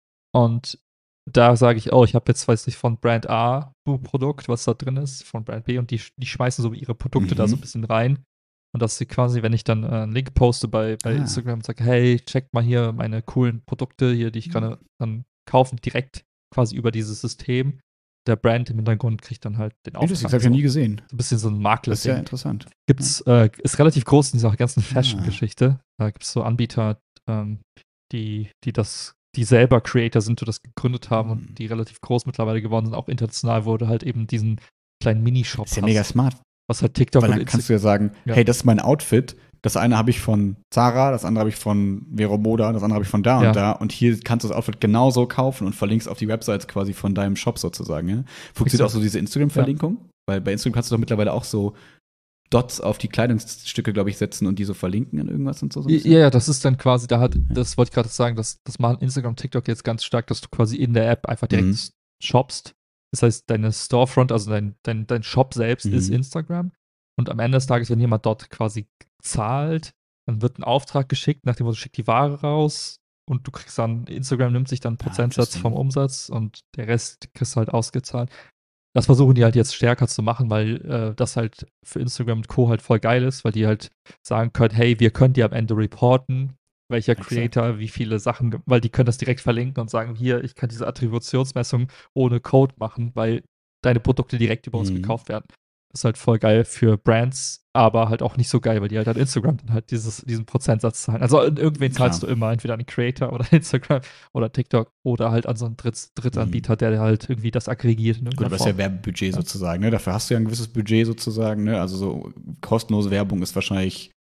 und da sage ich, oh, ich habe jetzt, weiß nicht, von Brand A ein Produkt, was da drin ist, von Brand B und die, die schmeißen so ihre Produkte Mhm. da so ein bisschen rein. Und dass sie quasi, wenn ich dann äh, einen Link poste bei, bei Ah. Instagram und sage, hey, checkt mal hier meine coolen Produkte hier, die ich gerade dann kaufen, direkt quasi über dieses System. Der Brand im Hintergrund kriegt dann halt den Auftrag. Interesting, das habe ich ja nie gesehen. So ein bisschen so ein Makler. Das ist ja interessant. Gibt's, äh, ist relativ groß in dieser ganzen Ah. Fashion-Geschichte. Da gibt es so Anbieter, ähm, die, die das, die selber Creator sind und das gegründet haben Mhm. und die relativ groß mittlerweile geworden sind, auch international, wo du halt eben diesen kleinen Minishop Das ist ja hast. mega smart. Was halt TikTok Weil und dann kannst du ja sagen, Ja. hey, das ist mein Outfit. Das eine habe ich von Zara, das andere habe ich von Vero Moda, das andere habe ich von da und Ja. da. Und hier kannst du das Outfit genauso kaufen und verlinkst auf die Websites quasi von deinem Shop sozusagen. Ja? Funktioniert Exakt. auch so diese Instagram-Verlinkung? Weil bei Instagram kannst du doch mittlerweile auch so Dots auf die Kleidungsstücke, glaube ich, setzen und die so verlinken in irgendwas und so. so ein Ja, bisschen. ja, das ist dann quasi, da hat, das wollte ich gerade sagen, das, das machen Instagram, TikTok jetzt ganz stark, dass du quasi in der App einfach direkt Mhm. shoppst. Das heißt, deine Storefront, also dein, dein, dein Shop selbst Mhm. ist Instagram. Und am Ende des Tages, wenn jemand dort quasi zahlt, dann wird ein Auftrag geschickt, nach dem Motto, schick die Ware raus und du kriegst dann, Instagram nimmt sich dann einen Ah, Prozentsatz interesting. vom Umsatz und der Rest kriegst du halt ausgezahlt. Das versuchen die halt jetzt stärker zu machen, weil äh, das halt für Instagram und Co. halt voll geil ist, weil die halt sagen können, hey, wir können dir am Ende reporten, welcher Exakt. Creator wie viele Sachen, ge- weil die können das direkt verlinken und sagen, hier, ich kann diese Attributionsmessung ohne Code machen, weil deine Produkte direkt über uns Mhm. gekauft werden. Das ist halt voll geil für Brands, aber halt auch nicht so geil, weil die halt an Instagram dann halt dieses, diesen Prozentsatz zahlen. Also an irgendwen zahlst Klar. du immer, entweder an den Creator oder Instagram oder TikTok oder halt an so einen Dritt, Drittanbieter, der halt irgendwie das aggregiert in Gut, irgendeiner aber das ist ja Form. Werbebudget Ja. sozusagen, ne? Dafür hast du ja ein gewisses Budget sozusagen, ne? Also so kostenlose Werbung ist wahrscheinlich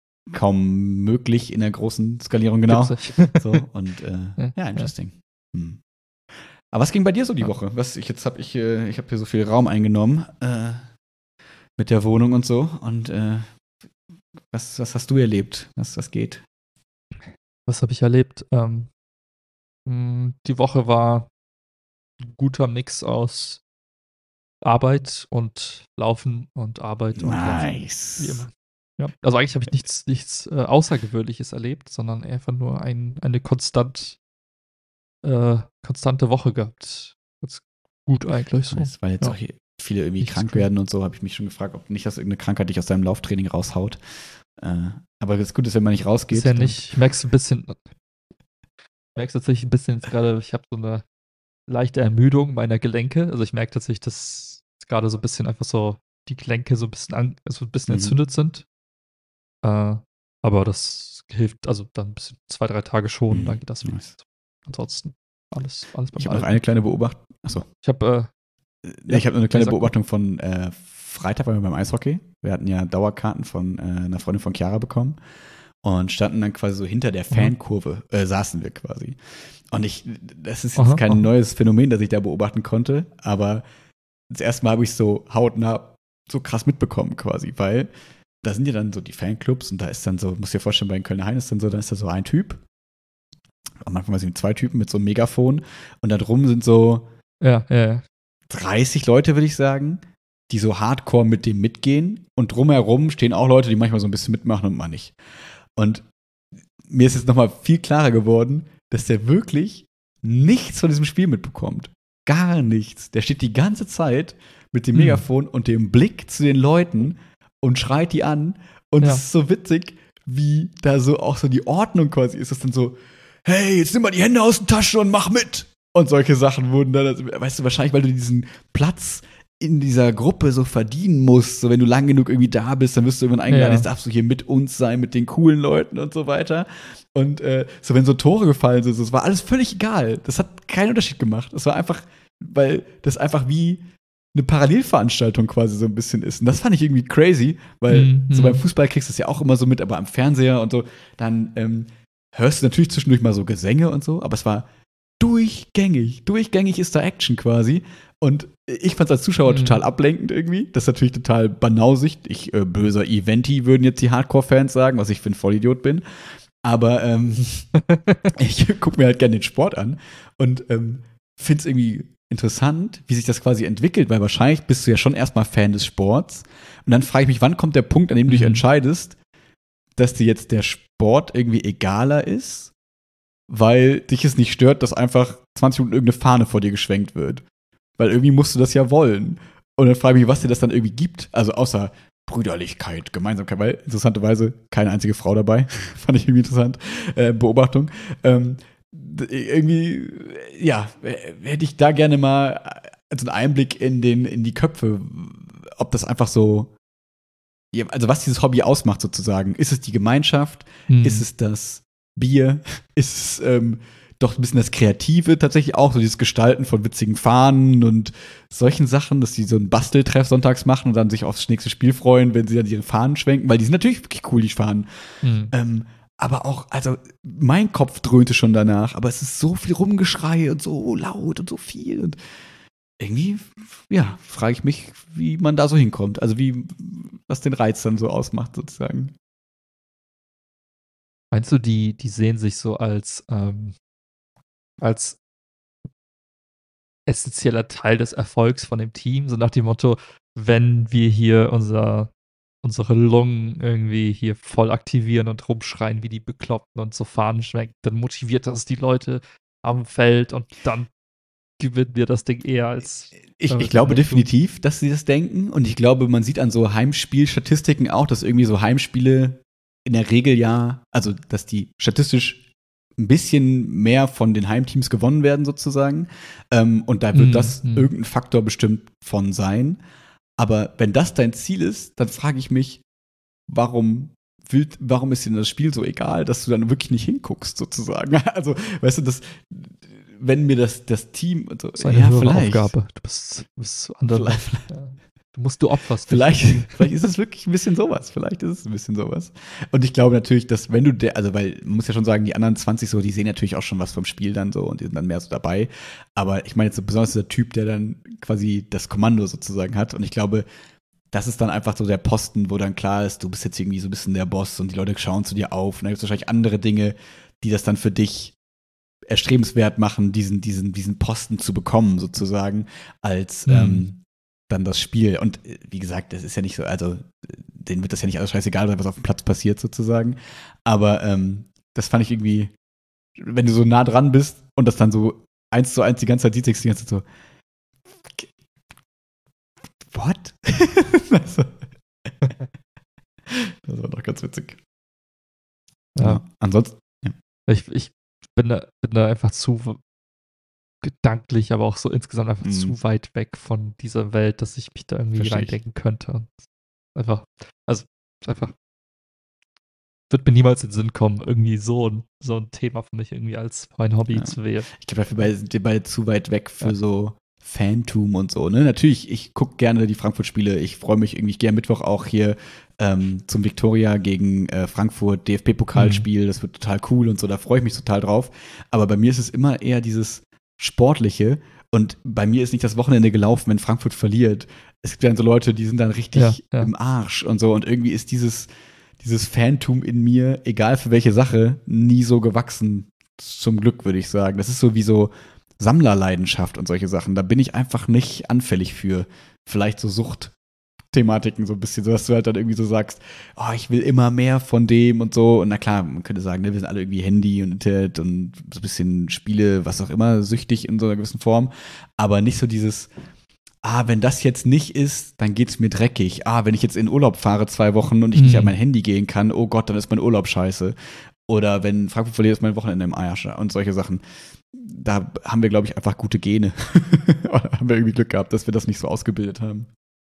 kaum möglich in der großen Skalierung, genau. Gibt's nicht. So, und äh, Ja, ja, interesting. Hm. Aber was ging bei dir so die Ja. Woche? Was, ich, jetzt habe ich, äh, ich habe hier so viel Raum eingenommen äh, mit der Wohnung und so. Und äh, was, was hast du erlebt? Was, was geht? Was habe ich erlebt? Ähm, mh, die Woche war ein guter Mix aus Arbeit und Laufen und Arbeit und Laufen. Wie Nice. immer. Ja. Also eigentlich habe ich nichts, nichts äh, Außergewöhnliches erlebt, sondern einfach nur ein, eine konstant, äh, konstante Woche gehabt. Ganz gut eigentlich so. Nice, weil jetzt Ja. auch hier viele irgendwie Nichts krank crazy. werden und so, habe ich mich schon gefragt, ob nicht, dass irgendeine Krankheit dich aus deinem Lauftraining raushaut. Äh, aber das Gute ist, wenn man nicht rausgeht. Ist ja dann- nicht, ich merke es ein bisschen, ich merke tatsächlich ein bisschen jetzt gerade, ich habe so eine leichte Ermüdung meiner Gelenke. Also ich merke tatsächlich, dass gerade so ein bisschen einfach so die Gelenke so ein bisschen, an, also ein bisschen Mhm. entzündet sind. Äh, aber das hilft, also dann ein bisschen zwei, drei Tage schon, Mhm. dann geht das wieder. Nice. Ansonsten alles, alles beim Ich habe noch Alten. eine kleine Beobachtung. Achso. Ich habe, Ja, ich habe nur eine kleine sag mal. Beobachtung von äh, Freitag waren wir beim Eishockey. Wir hatten ja Dauerkarten von äh, einer Freundin von Chiara bekommen und standen dann quasi so hinter der Fankurve, äh, saßen wir quasi. Und ich, das ist jetzt Aha, kein aha. neues Phänomen, das ich da beobachten konnte, aber das erste Mal habe ich so hautnah so krass mitbekommen quasi, weil da sind ja dann so die Fanclubs und da ist dann so, musst dir vorstellen, bei den Kölner Hain ist dann so, da ist da so ein Typ, am Anfang waren es zwei Typen mit so einem Megafon und da drum sind so ja, ja, ja. dreißig Leute, würde ich sagen, die so hardcore mit dem mitgehen und drumherum stehen auch Leute, die manchmal so ein bisschen mitmachen und mal nicht. Und mir ist jetzt nochmal viel klarer geworden, dass der wirklich nichts von diesem Spiel mitbekommt. Gar nichts. Der steht die ganze Zeit mit dem Hm. Megafon und dem Blick zu den Leuten und schreit die an. Und Ja. es ist so witzig, wie da so auch so die Ordnung quasi ist. Es ist dann so, hey, jetzt nimm mal die Hände aus den Taschen und mach mit. Und solche Sachen wurden dann, also, weißt du, wahrscheinlich, weil du diesen Platz in dieser Gruppe so verdienen musst. So, wenn du lang genug irgendwie da bist, dann wirst du irgendwann eingeladen, Ja. jetzt darfst du hier mit uns sein, mit den coolen Leuten und so weiter. Und äh, so, wenn so Tore gefallen sind, das war alles völlig egal. Das hat keinen Unterschied gemacht. Das war einfach, weil das einfach wie eine Parallelveranstaltung quasi so ein bisschen ist. Und das fand ich irgendwie crazy, weil Mhm. so beim Fußball kriegst du es ja auch immer so mit, aber am Fernseher und so, dann ähm, hörst du natürlich zwischendurch mal so Gesänge und so, aber es war durchgängig. Durchgängig ist da Action quasi. Und ich fand es als Zuschauer Mhm. total ablenkend irgendwie. Das ist natürlich total Banausicht. Ich, äh, böser Eventi, würden jetzt die Hardcore-Fans sagen, was ich für ein Vollidiot bin. Aber ähm, ich gucke mir halt gerne den Sport an und ähm, finde es irgendwie interessant, wie sich das quasi entwickelt, weil wahrscheinlich bist du ja schon erstmal Fan des Sports. Und dann frage ich mich, wann kommt der Punkt, an dem du dich Mhm. entscheidest, dass dir jetzt der Sport irgendwie egaler ist, weil dich es nicht stört, dass einfach zwanzig Minuten irgendeine Fahne vor dir geschwenkt wird. Weil irgendwie musst du das ja wollen. Und dann frage ich mich, was dir das dann irgendwie gibt. Also außer Brüderlichkeit, Gemeinsamkeit, weil interessanterweise keine einzige Frau dabei. Fand ich irgendwie interessant. Äh, Beobachtung. Ähm, d- irgendwie, ja, äh, hätte ich da gerne mal äh, so einen Einblick in, den, in die Köpfe, ob das einfach so, ja, also was dieses Hobby ausmacht sozusagen. Ist es die Gemeinschaft? Mhm. Ist es das Bier? Ist es ähm, doch ein bisschen das Kreative tatsächlich auch, so dieses Gestalten von witzigen Fahnen und solchen Sachen, dass die so einen Basteltreff sonntags machen und dann sich aufs nächste Spiel freuen, wenn sie dann ihre Fahnen schwenken, weil die sind natürlich wirklich cool, die Fahnen. Mhm. Ähm, aber auch, also mein Kopf dröhnte schon danach, aber es ist so viel Rumgeschrei und so laut und so viel und irgendwie, ja, frage ich mich, wie man da so hinkommt. Also wie, was den Reiz dann so ausmacht sozusagen. Meinst du, die, die sehen sich so als, ähm, als essentieller Teil des Erfolgs von dem Team? So nach dem Motto, wenn wir hier unser, unsere Lungen irgendwie hier voll aktivieren und rumschreien wie die Bekloppten und so Fahnen schwenken, dann motiviert das die Leute am Feld und dann gewinnen wir das Ding eher als. Ich, äh, ich glaube wenn du- definitiv, dass sie das denken. Und ich glaube, man sieht an so Heimspielstatistiken auch, dass irgendwie so Heimspiele in der Regel ja, also dass die statistisch ein bisschen mehr von den Heimteams gewonnen werden sozusagen. Ähm, und da wird Mm, das mm. irgendein Faktor bestimmt von sein. Aber wenn das dein Ziel ist, dann frage ich mich, warum will, warum ist dir das Spiel so egal, dass du dann wirklich nicht hinguckst, sozusagen. Also, weißt du, das, wenn mir das, das Team, also, Das ist eine ja, höhere vielleicht, Aufgabe. Du bist, du bist zu anderen. Vielleicht- Ja. Du musst, du opferst dich. vielleicht, vielleicht ist es wirklich ein bisschen sowas. Vielleicht ist es ein bisschen sowas. Und ich glaube natürlich, dass wenn du der, also weil, man muss ja schon sagen, die anderen zwanzig so, die sehen natürlich auch schon was vom Spiel dann so und die sind dann mehr so dabei. Aber ich meine jetzt so besonders der Typ, der dann quasi das Kommando sozusagen hat. Und ich glaube, das ist dann einfach so der Posten, wo dann klar ist, du bist jetzt irgendwie so ein bisschen der Boss und die Leute schauen zu dir auf. Und dann gibt es wahrscheinlich andere Dinge, die das dann für dich erstrebenswert machen, diesen, diesen, diesen Posten zu bekommen, sozusagen, als Mhm. ähm, dann das Spiel. Und äh, wie gesagt, das ist ja nicht so, also äh, denen wird das ja nicht alles scheißegal sein, was auf dem Platz passiert, sozusagen. Aber ähm, das fand ich irgendwie, wenn du so nah dran bist und das dann so eins zu eins die ganze Zeit siehst, die ganze Zeit so, what? also, das war doch ganz witzig. Ja. Ja. Ansonsten, Ich, ich bin, da, bin da einfach zu gedanklich, aber auch so insgesamt einfach Mhm. zu weit weg von dieser Welt, dass ich mich da irgendwie Versteh ich. reindenken könnte. Und einfach, also ist einfach, wird mir niemals in den Sinn kommen, irgendwie so ein, so ein Thema für mich irgendwie als mein Hobby Ja. zu wählen. ich glaube, dafür beide sind wir beide zu weit weg für Ja. so Fantum und so. Ne? Natürlich, ich gucke gerne die Frankfurt-Spiele. Ich freue mich irgendwie, ich gehe am Mittwoch auch hier ähm, zum Viktoria gegen äh, Frankfurt D F B-Pokalspiel. Das wird total cool und so, da freue ich mich total drauf. Aber bei mir ist es immer eher dieses Sportliche. Und bei mir ist nicht das Wochenende gelaufen, wenn Frankfurt verliert. Es gibt dann so Leute, die sind dann richtig Ja, ja. im Arsch und so. Und irgendwie ist dieses, dieses Fantum in mir, egal für welche Sache, nie so gewachsen. Zum Glück, würde ich sagen. Das ist so wie so Sammlerleidenschaft und solche Sachen. Da bin ich einfach nicht anfällig für. Vielleicht so Suchtthematiken so ein bisschen, so dass du halt dann irgendwie so sagst, oh, ich will immer mehr von dem und so. Und na klar, man könnte sagen, ne, wir sind alle irgendwie Handy und Internet und so ein bisschen Spiele, was auch immer, süchtig in so einer gewissen Form. Aber nicht so dieses, ah, wenn das jetzt nicht ist, dann geht's mir dreckig. Ah, wenn ich jetzt in Urlaub fahre zwei Wochen und ich nicht Mhm. an mein Handy gehen kann, oh Gott, dann ist mein Urlaub scheiße. Oder wenn Frankfurt verliert, ist mein Wochenende im Arsch und solche Sachen. Da haben wir, glaube ich, einfach gute Gene. Oder haben wir irgendwie Glück gehabt, dass wir das nicht so ausgebildet haben.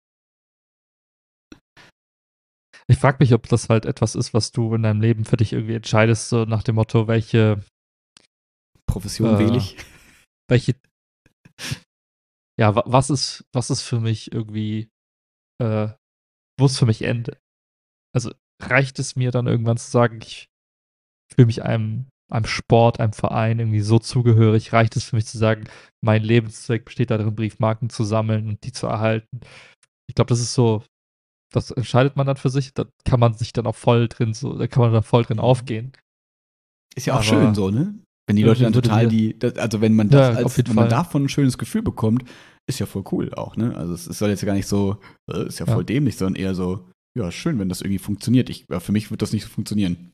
Ich frage mich, ob das halt etwas ist, was du in deinem Leben für dich irgendwie entscheidest, so nach dem Motto, welche, Profession Äh, wähle ich. welche ja, wa was ist was ist für mich irgendwie, äh wo ist für mich Ende? Also, reicht es mir dann irgendwann zu sagen, ich fühle mich einem einem Sport, einem Verein irgendwie so zugehörig? Reicht es für mich zu sagen, mein Lebenszweck besteht darin, Briefmarken zu sammeln und die zu erhalten? Ich glaube, das ist so das entscheidet man dann für sich. Da kann man sich dann auch voll drin so da kann man da voll drin aufgehen. Ist ja auch Aber schön so, ne? Wenn die Leute dann irgendwie würde total mir die, das, also wenn man das ja, auf als, jeden wenn man Fall. davon ein schönes Gefühl bekommt, ist ja voll cool auch, ne? Also es, es soll jetzt ja gar nicht so, äh, ist ja Ja. voll dämlich, sondern eher so, ja, schön, wenn das irgendwie funktioniert. Ich, ja, für mich wird das nicht so funktionieren.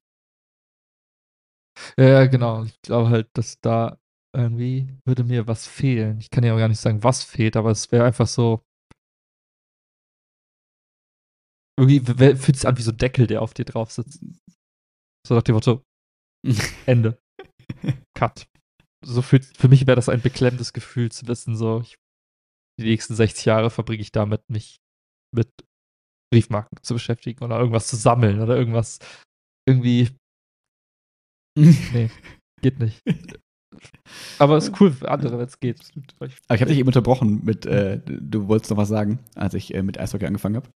Ja, ja, genau. Ich glaube halt, dass da irgendwie würde mir was fehlen. Ich kann ja auch gar nicht sagen, was fehlt, aber es wäre einfach so irgendwie w fühlt sich an wie so 'n Deckel, der auf dir drauf sitzt. So nach dem Motto: „Ende, Cut.“ So fühlt für mich wäre das ein beklemmendes Gefühl zu wissen, so, ich die nächsten sechzig Jahre verbringe ich damit, mich mit Briefmarken zu beschäftigen oder irgendwas zu sammeln oder irgendwas irgendwie ne, geht nicht. Aber ist cool für andere, wenn's geht. Aber ich habe dich eben unterbrochen mit, äh, du wolltest noch was sagen, als ich äh, mit Eishockey angefangen habe.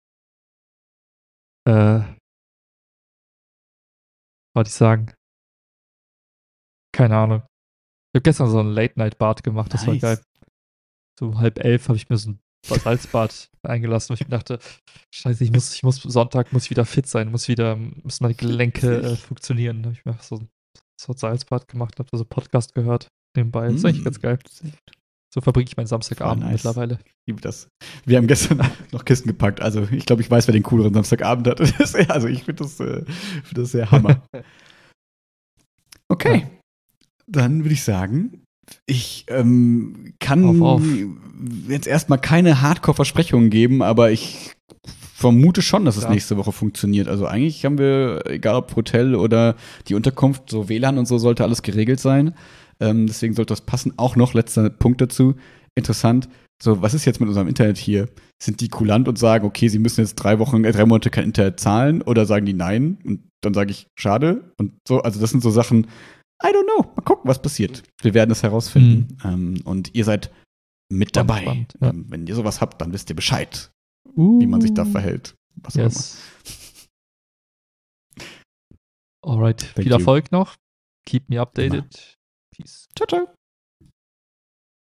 Äh wollte ich sagen? Keine Ahnung. Ich habe gestern so 'n Late-Night-Bad gemacht, das war Nice. geil. So um halb elf habe ich mir so 'n Salzbad eingelassen, wo ich mir dachte: „Scheiße, ich muss ich muss Sonntag muss ich wieder fit sein, muss wieder müssen meine Gelenke, äh, funktionieren.“ Da habe ich mir einfach so 'n so 'n Salzbad gemacht, habe da so Podcast gehört nebenbei. Ist eigentlich ganz geil. So verbringe ich meinen Samstagabend nice. mittlerweile. Ich liebe das. Wir haben gestern noch Kisten gepackt. Also ich glaube, ich weiß, wer den cooleren Samstagabend hat. Also ich finde das, äh, find das sehr Hammer. Okay, Ja. dann würde ich sagen, ich ähm, kann Auf, auf. jetzt erstmal keine Hardcore-Versprechungen geben, aber ich vermute schon, dass es Ja. nächste Woche funktioniert. Also eigentlich haben wir, egal ob Hotel oder die Unterkunft, so W L A N und so, sollte alles geregelt sein. Ähm, deswegen sollte das passen. Auch noch letzter Punkt dazu. Interessant. So, was ist jetzt mit unserem Internet hier? Sind die kulant und sagen, okay, sie müssen jetzt drei Wochen, äh, drei Monate kein Internet zahlen? Oder sagen die nein? Und dann sage ich, schade. Und so, also das sind so Sachen, I don't know. Mal gucken, was passiert. Wir werden es herausfinden. Mhm. Ähm, und ihr seid mit Spannend, dabei. spannend, ja. Ähm, wenn ihr sowas habt, dann wisst ihr Bescheid, Uh. wie man sich da verhält. Was auch yes. Alright. Thank Viel you. Erfolg noch. Keep me updated. Immer. Peace. Ciao, ciao.